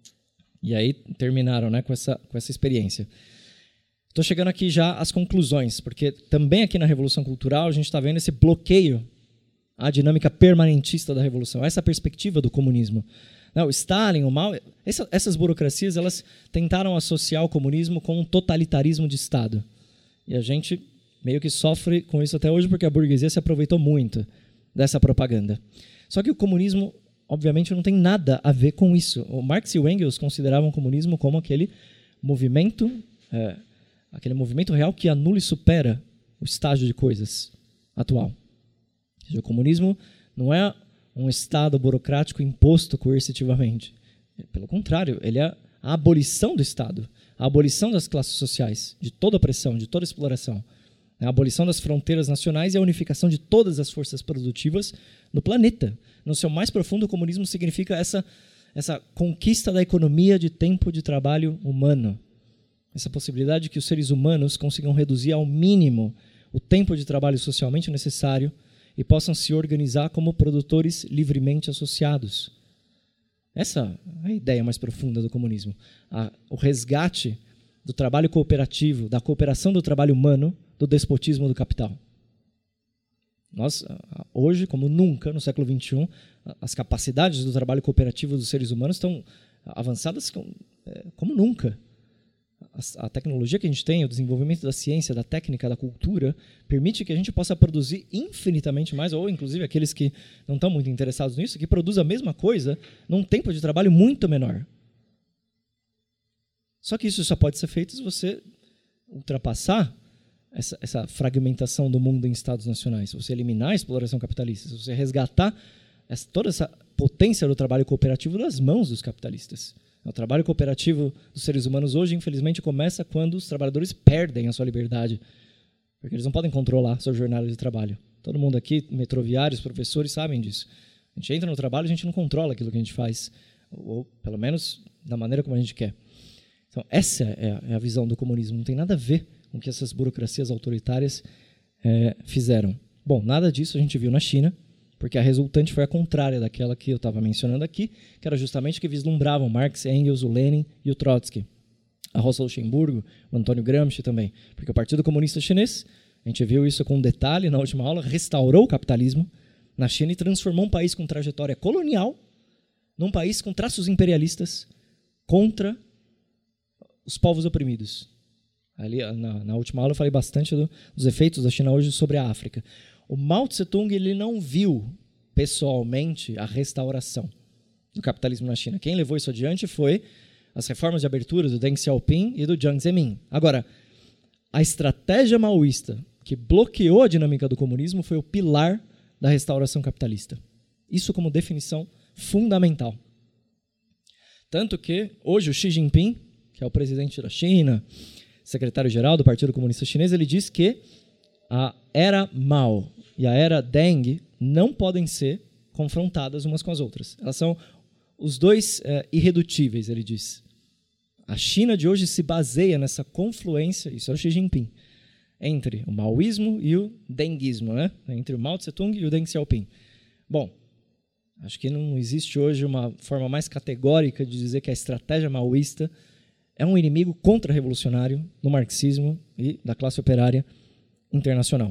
e aí terminaram, né, com essa experiência. Estou chegando aqui já às conclusões, porque também aqui na Revolução Cultural a gente está vendo esse bloqueio à dinâmica permanentista da Revolução, essa perspectiva do comunismo. O Stalin, o Mao, essas burocracias, elas tentaram associar o comunismo com um totalitarismo de Estado. E a gente meio que sofre com isso até hoje, porque a burguesia se aproveitou muito dessa propaganda. Só que o comunismo, obviamente, não tem nada a ver com isso. O Marx e o Engels consideravam o comunismo como aquele movimento real que anula e supera o estágio de coisas atual. Ou seja, o comunismo não é um Estado burocrático imposto coercitivamente. Pelo contrário, ele é a abolição do Estado, a abolição das classes sociais, de toda opressão, de toda exploração. A abolição das fronteiras nacionais e a unificação de todas as forças produtivas no planeta. No seu mais profundo, o comunismo significa essa conquista da economia de tempo de trabalho humano. Essa possibilidade de que os seres humanos consigam reduzir ao mínimo o tempo de trabalho socialmente necessário e possam se organizar como produtores livremente associados. Essa é a ideia mais profunda do comunismo. O resgate do trabalho cooperativo, da cooperação do trabalho humano, do despotismo do capital. Nós, hoje, como nunca, no século XXI, as capacidades do trabalho cooperativo dos seres humanos estão avançadas como nunca. A tecnologia que a gente tem, o desenvolvimento da ciência, da técnica, da cultura, permite que a gente possa produzir infinitamente mais, ou inclusive aqueles que não estão muito interessados nisso, que produzam a mesma coisa num tempo de trabalho muito menor. Só que isso só pode ser feito se você ultrapassar essa fragmentação do mundo em estados nacionais, se você eliminar a exploração capitalista, se você resgatar toda essa potência do trabalho cooperativo das mãos dos capitalistas. O trabalho cooperativo dos seres humanos hoje, infelizmente, começa quando os trabalhadores perdem a sua liberdade, porque eles não podem controlar sua jornada de trabalho. Todo mundo aqui, metroviários, professores, sabem disso. A gente entra no trabalho e a gente não controla aquilo que a gente faz, ou pelo menos da maneira como a gente quer. Então, essa é a visão do comunismo. Não tem nada a ver com o que essas burocracias autoritárias fizeram. Bom, nada disso a gente viu na China, porque a resultante foi a contrária daquela que eu estava mencionando aqui, que era justamente que vislumbravam Marx, Engels, o Lenin e o Trotsky. A Rosa Luxemburgo, o Antônio Gramsci também. Porque o Partido Comunista Chinês, a gente viu isso com detalhe na última aula, restaurou o capitalismo na China e transformou um país com trajetória colonial num país com traços imperialistas contra os povos oprimidos. Ali, na última aula eu falei bastante dos efeitos da China hoje sobre a África. O Mao Tse-tung ele não viu pessoalmente a restauração do capitalismo na China. Quem levou isso adiante foi as reformas de abertura do Deng Xiaoping e do Jiang Zemin. Agora, a estratégia maoísta que bloqueou a dinâmica do comunismo foi o pilar da restauração capitalista. Isso como definição fundamental. Tanto que hoje o Xi Jinping, que é o presidente da China, secretário-geral do Partido Comunista Chinês, ele diz que a era Mao e a era Deng não podem ser confrontadas umas com as outras. Elas são os dois irredutíveis, ele diz. A China de hoje se baseia nessa confluência, isso é o Xi Jinping, entre o maoísmo e o denguismo, né? Entre o Mao Tse-tung e o Deng Xiaoping. Bom, acho que não existe hoje uma forma mais categórica de dizer que a estratégia maoísta é um inimigo contra-revolucionário do marxismo e da classe operária internacional.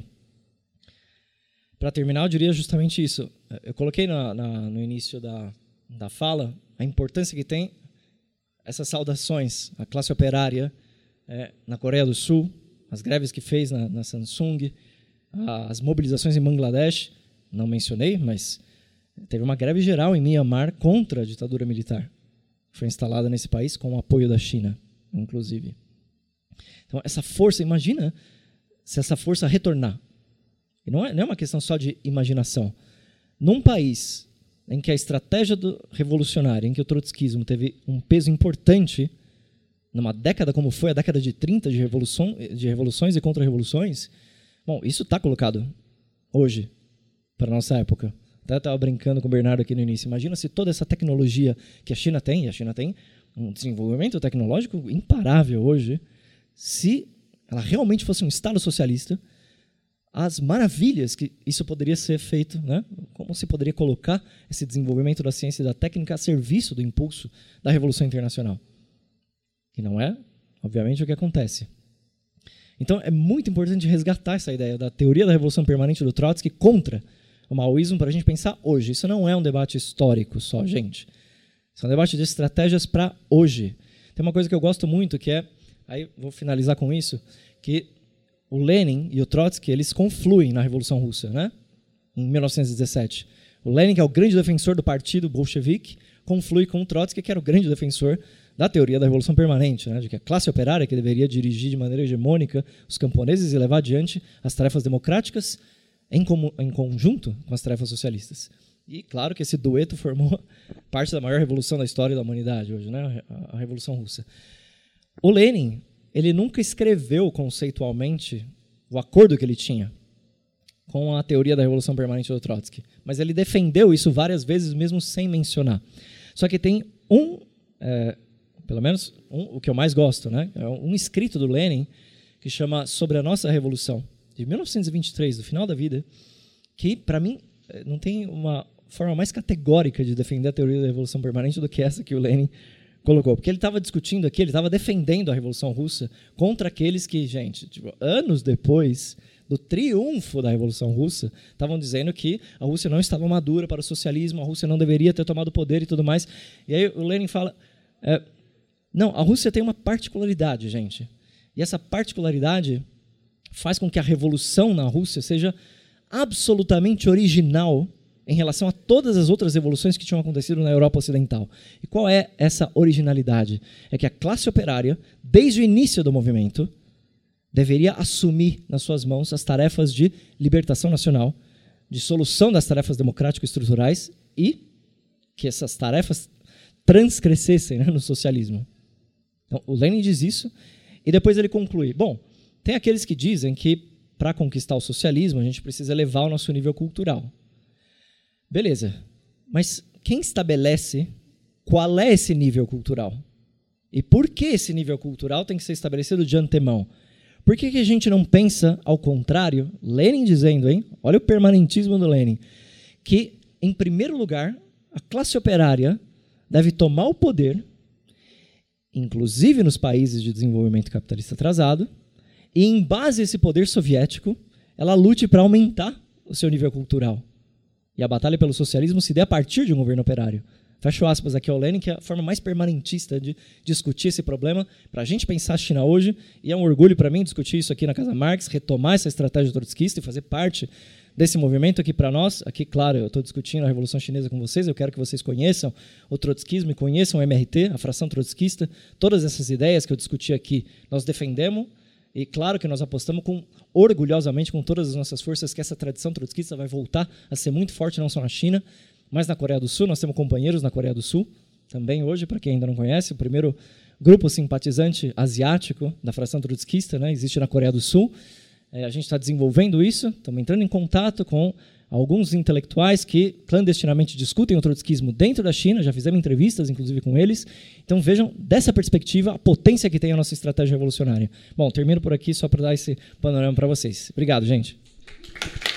Para terminar, eu diria justamente isso. Eu coloquei no início da fala a importância que tem essas saudações à classe operária na Coreia do Sul, as greves que fez na Samsung, as mobilizações em Bangladesh, não mencionei, mas teve uma greve geral em Myanmar contra a ditadura militar. Foi instalada nesse país com o apoio da China, inclusive. Então, essa força, imagina se essa força retornar. E não é uma questão só de imaginação. Num país em que a estratégia revolucionária, em que o trotskismo teve um peso importante, numa década como foi a década de 30 de revoluções e contra-revoluções, bom, isso está colocado hoje, para a nossa época. Até estava brincando com o Bernardo aqui no início. Imagina se toda essa tecnologia que a China tem, e a China tem um desenvolvimento tecnológico imparável hoje, se ela realmente fosse um Estado socialista, as maravilhas que isso poderia ser feito, né? Como se poderia colocar esse desenvolvimento da ciência e da técnica a serviço do impulso da Revolução Internacional. Que não é, obviamente, o que acontece. Então, é muito importante resgatar essa ideia da teoria da Revolução Permanente do Trotsky contra o maoísmo para a gente pensar hoje. Isso não é um debate histórico só, gente. Isso é um debate de estratégias para hoje. Tem uma coisa que eu gosto muito, que é, aí vou finalizar com isso, que o Lenin e o Trotsky, eles confluem na Revolução Russa, né? Em 1917. O Lenin, que é o grande defensor do partido bolchevique, conflui com o Trotsky, que era o grande defensor da teoria da Revolução Permanente, né? De que a classe operária que deveria dirigir de maneira hegemônica os camponeses e levar adiante as tarefas democráticas em conjunto com as tarefas socialistas. E claro que esse dueto formou parte da maior revolução da história da humanidade hoje, né? A Revolução Russa. O Lenin, ele nunca escreveu conceitualmente o acordo que ele tinha com a teoria da Revolução Permanente do Trotsky. Mas ele defendeu isso várias vezes, mesmo sem mencionar. Só que tem pelo menos o que eu mais gosto, né? É um escrito do Lenin que chama Sobre a Nossa Revolução, de 1923, do final da vida, que, para mim, não tem uma forma mais categórica de defender a teoria da Revolução Permanente do que essa que o Lenin colocou. Porque ele estava discutindo aqui, ele estava defendendo a Revolução Russa contra aqueles que, gente, tipo, anos depois do triunfo da Revolução Russa, estavam dizendo que a Rússia não estava madura para o socialismo, a Rússia não deveria ter tomado o poder e tudo mais. E aí o Lenin fala, não, a Rússia tem uma particularidade, gente. E essa particularidade faz com que a revolução na Rússia seja absolutamente original em relação a todas as outras revoluções que tinham acontecido na Europa Ocidental. E qual é essa originalidade? É que a classe operária, desde o início do movimento, deveria assumir nas suas mãos as tarefas de libertação nacional, de solução das tarefas democrático-estruturais e que essas tarefas transcrescessem, né, no socialismo. Então, o Lenin diz isso e depois ele conclui. Bom, tem aqueles que dizem que para conquistar o socialismo a gente precisa elevar o nosso nível cultural. Beleza, mas quem estabelece qual é esse nível cultural? E por que esse nível cultural tem que ser estabelecido de antemão? Por que a gente não pensa ao contrário? Lenin dizendo, hein? Olha o permanentismo do Lenin, que, em primeiro lugar, a classe operária deve tomar o poder, inclusive nos países de desenvolvimento capitalista atrasado, e, em base a esse poder soviético, ela lute para aumentar o seu nível cultural. E a batalha pelo socialismo se dê a partir de um governo operário. Fecho aspas aqui ao Lenin, que é a forma mais permanentista de discutir esse problema, para a gente pensar a China hoje, e é um orgulho para mim discutir isso aqui na Casa Marx, retomar essa estratégia trotskista e fazer parte desse movimento aqui para nós. Aqui, claro, eu estou discutindo a Revolução Chinesa com vocês, eu quero que vocês conheçam o trotskismo e conheçam o MRT, a fração trotskista. Todas essas ideias que eu discuti aqui, nós defendemos, e claro que nós apostamos orgulhosamente, com todas as nossas forças, que essa tradição trotskista vai voltar a ser muito forte, não só na China, mas na Coreia do Sul. Nós temos companheiros na Coreia do Sul, também hoje, para quem ainda não conhece, o primeiro grupo simpatizante asiático da fração trotskista, né, existe na Coreia do Sul. A gente está desenvolvendo isso, estamos entrando em contato com alguns intelectuais que clandestinamente discutem o trotskismo dentro da China, já fizemos entrevistas, inclusive, com eles. Então, vejam, dessa perspectiva, a potência que tem a nossa estratégia revolucionária. Bom, termino por aqui só para dar esse panorama para vocês. Obrigado, gente.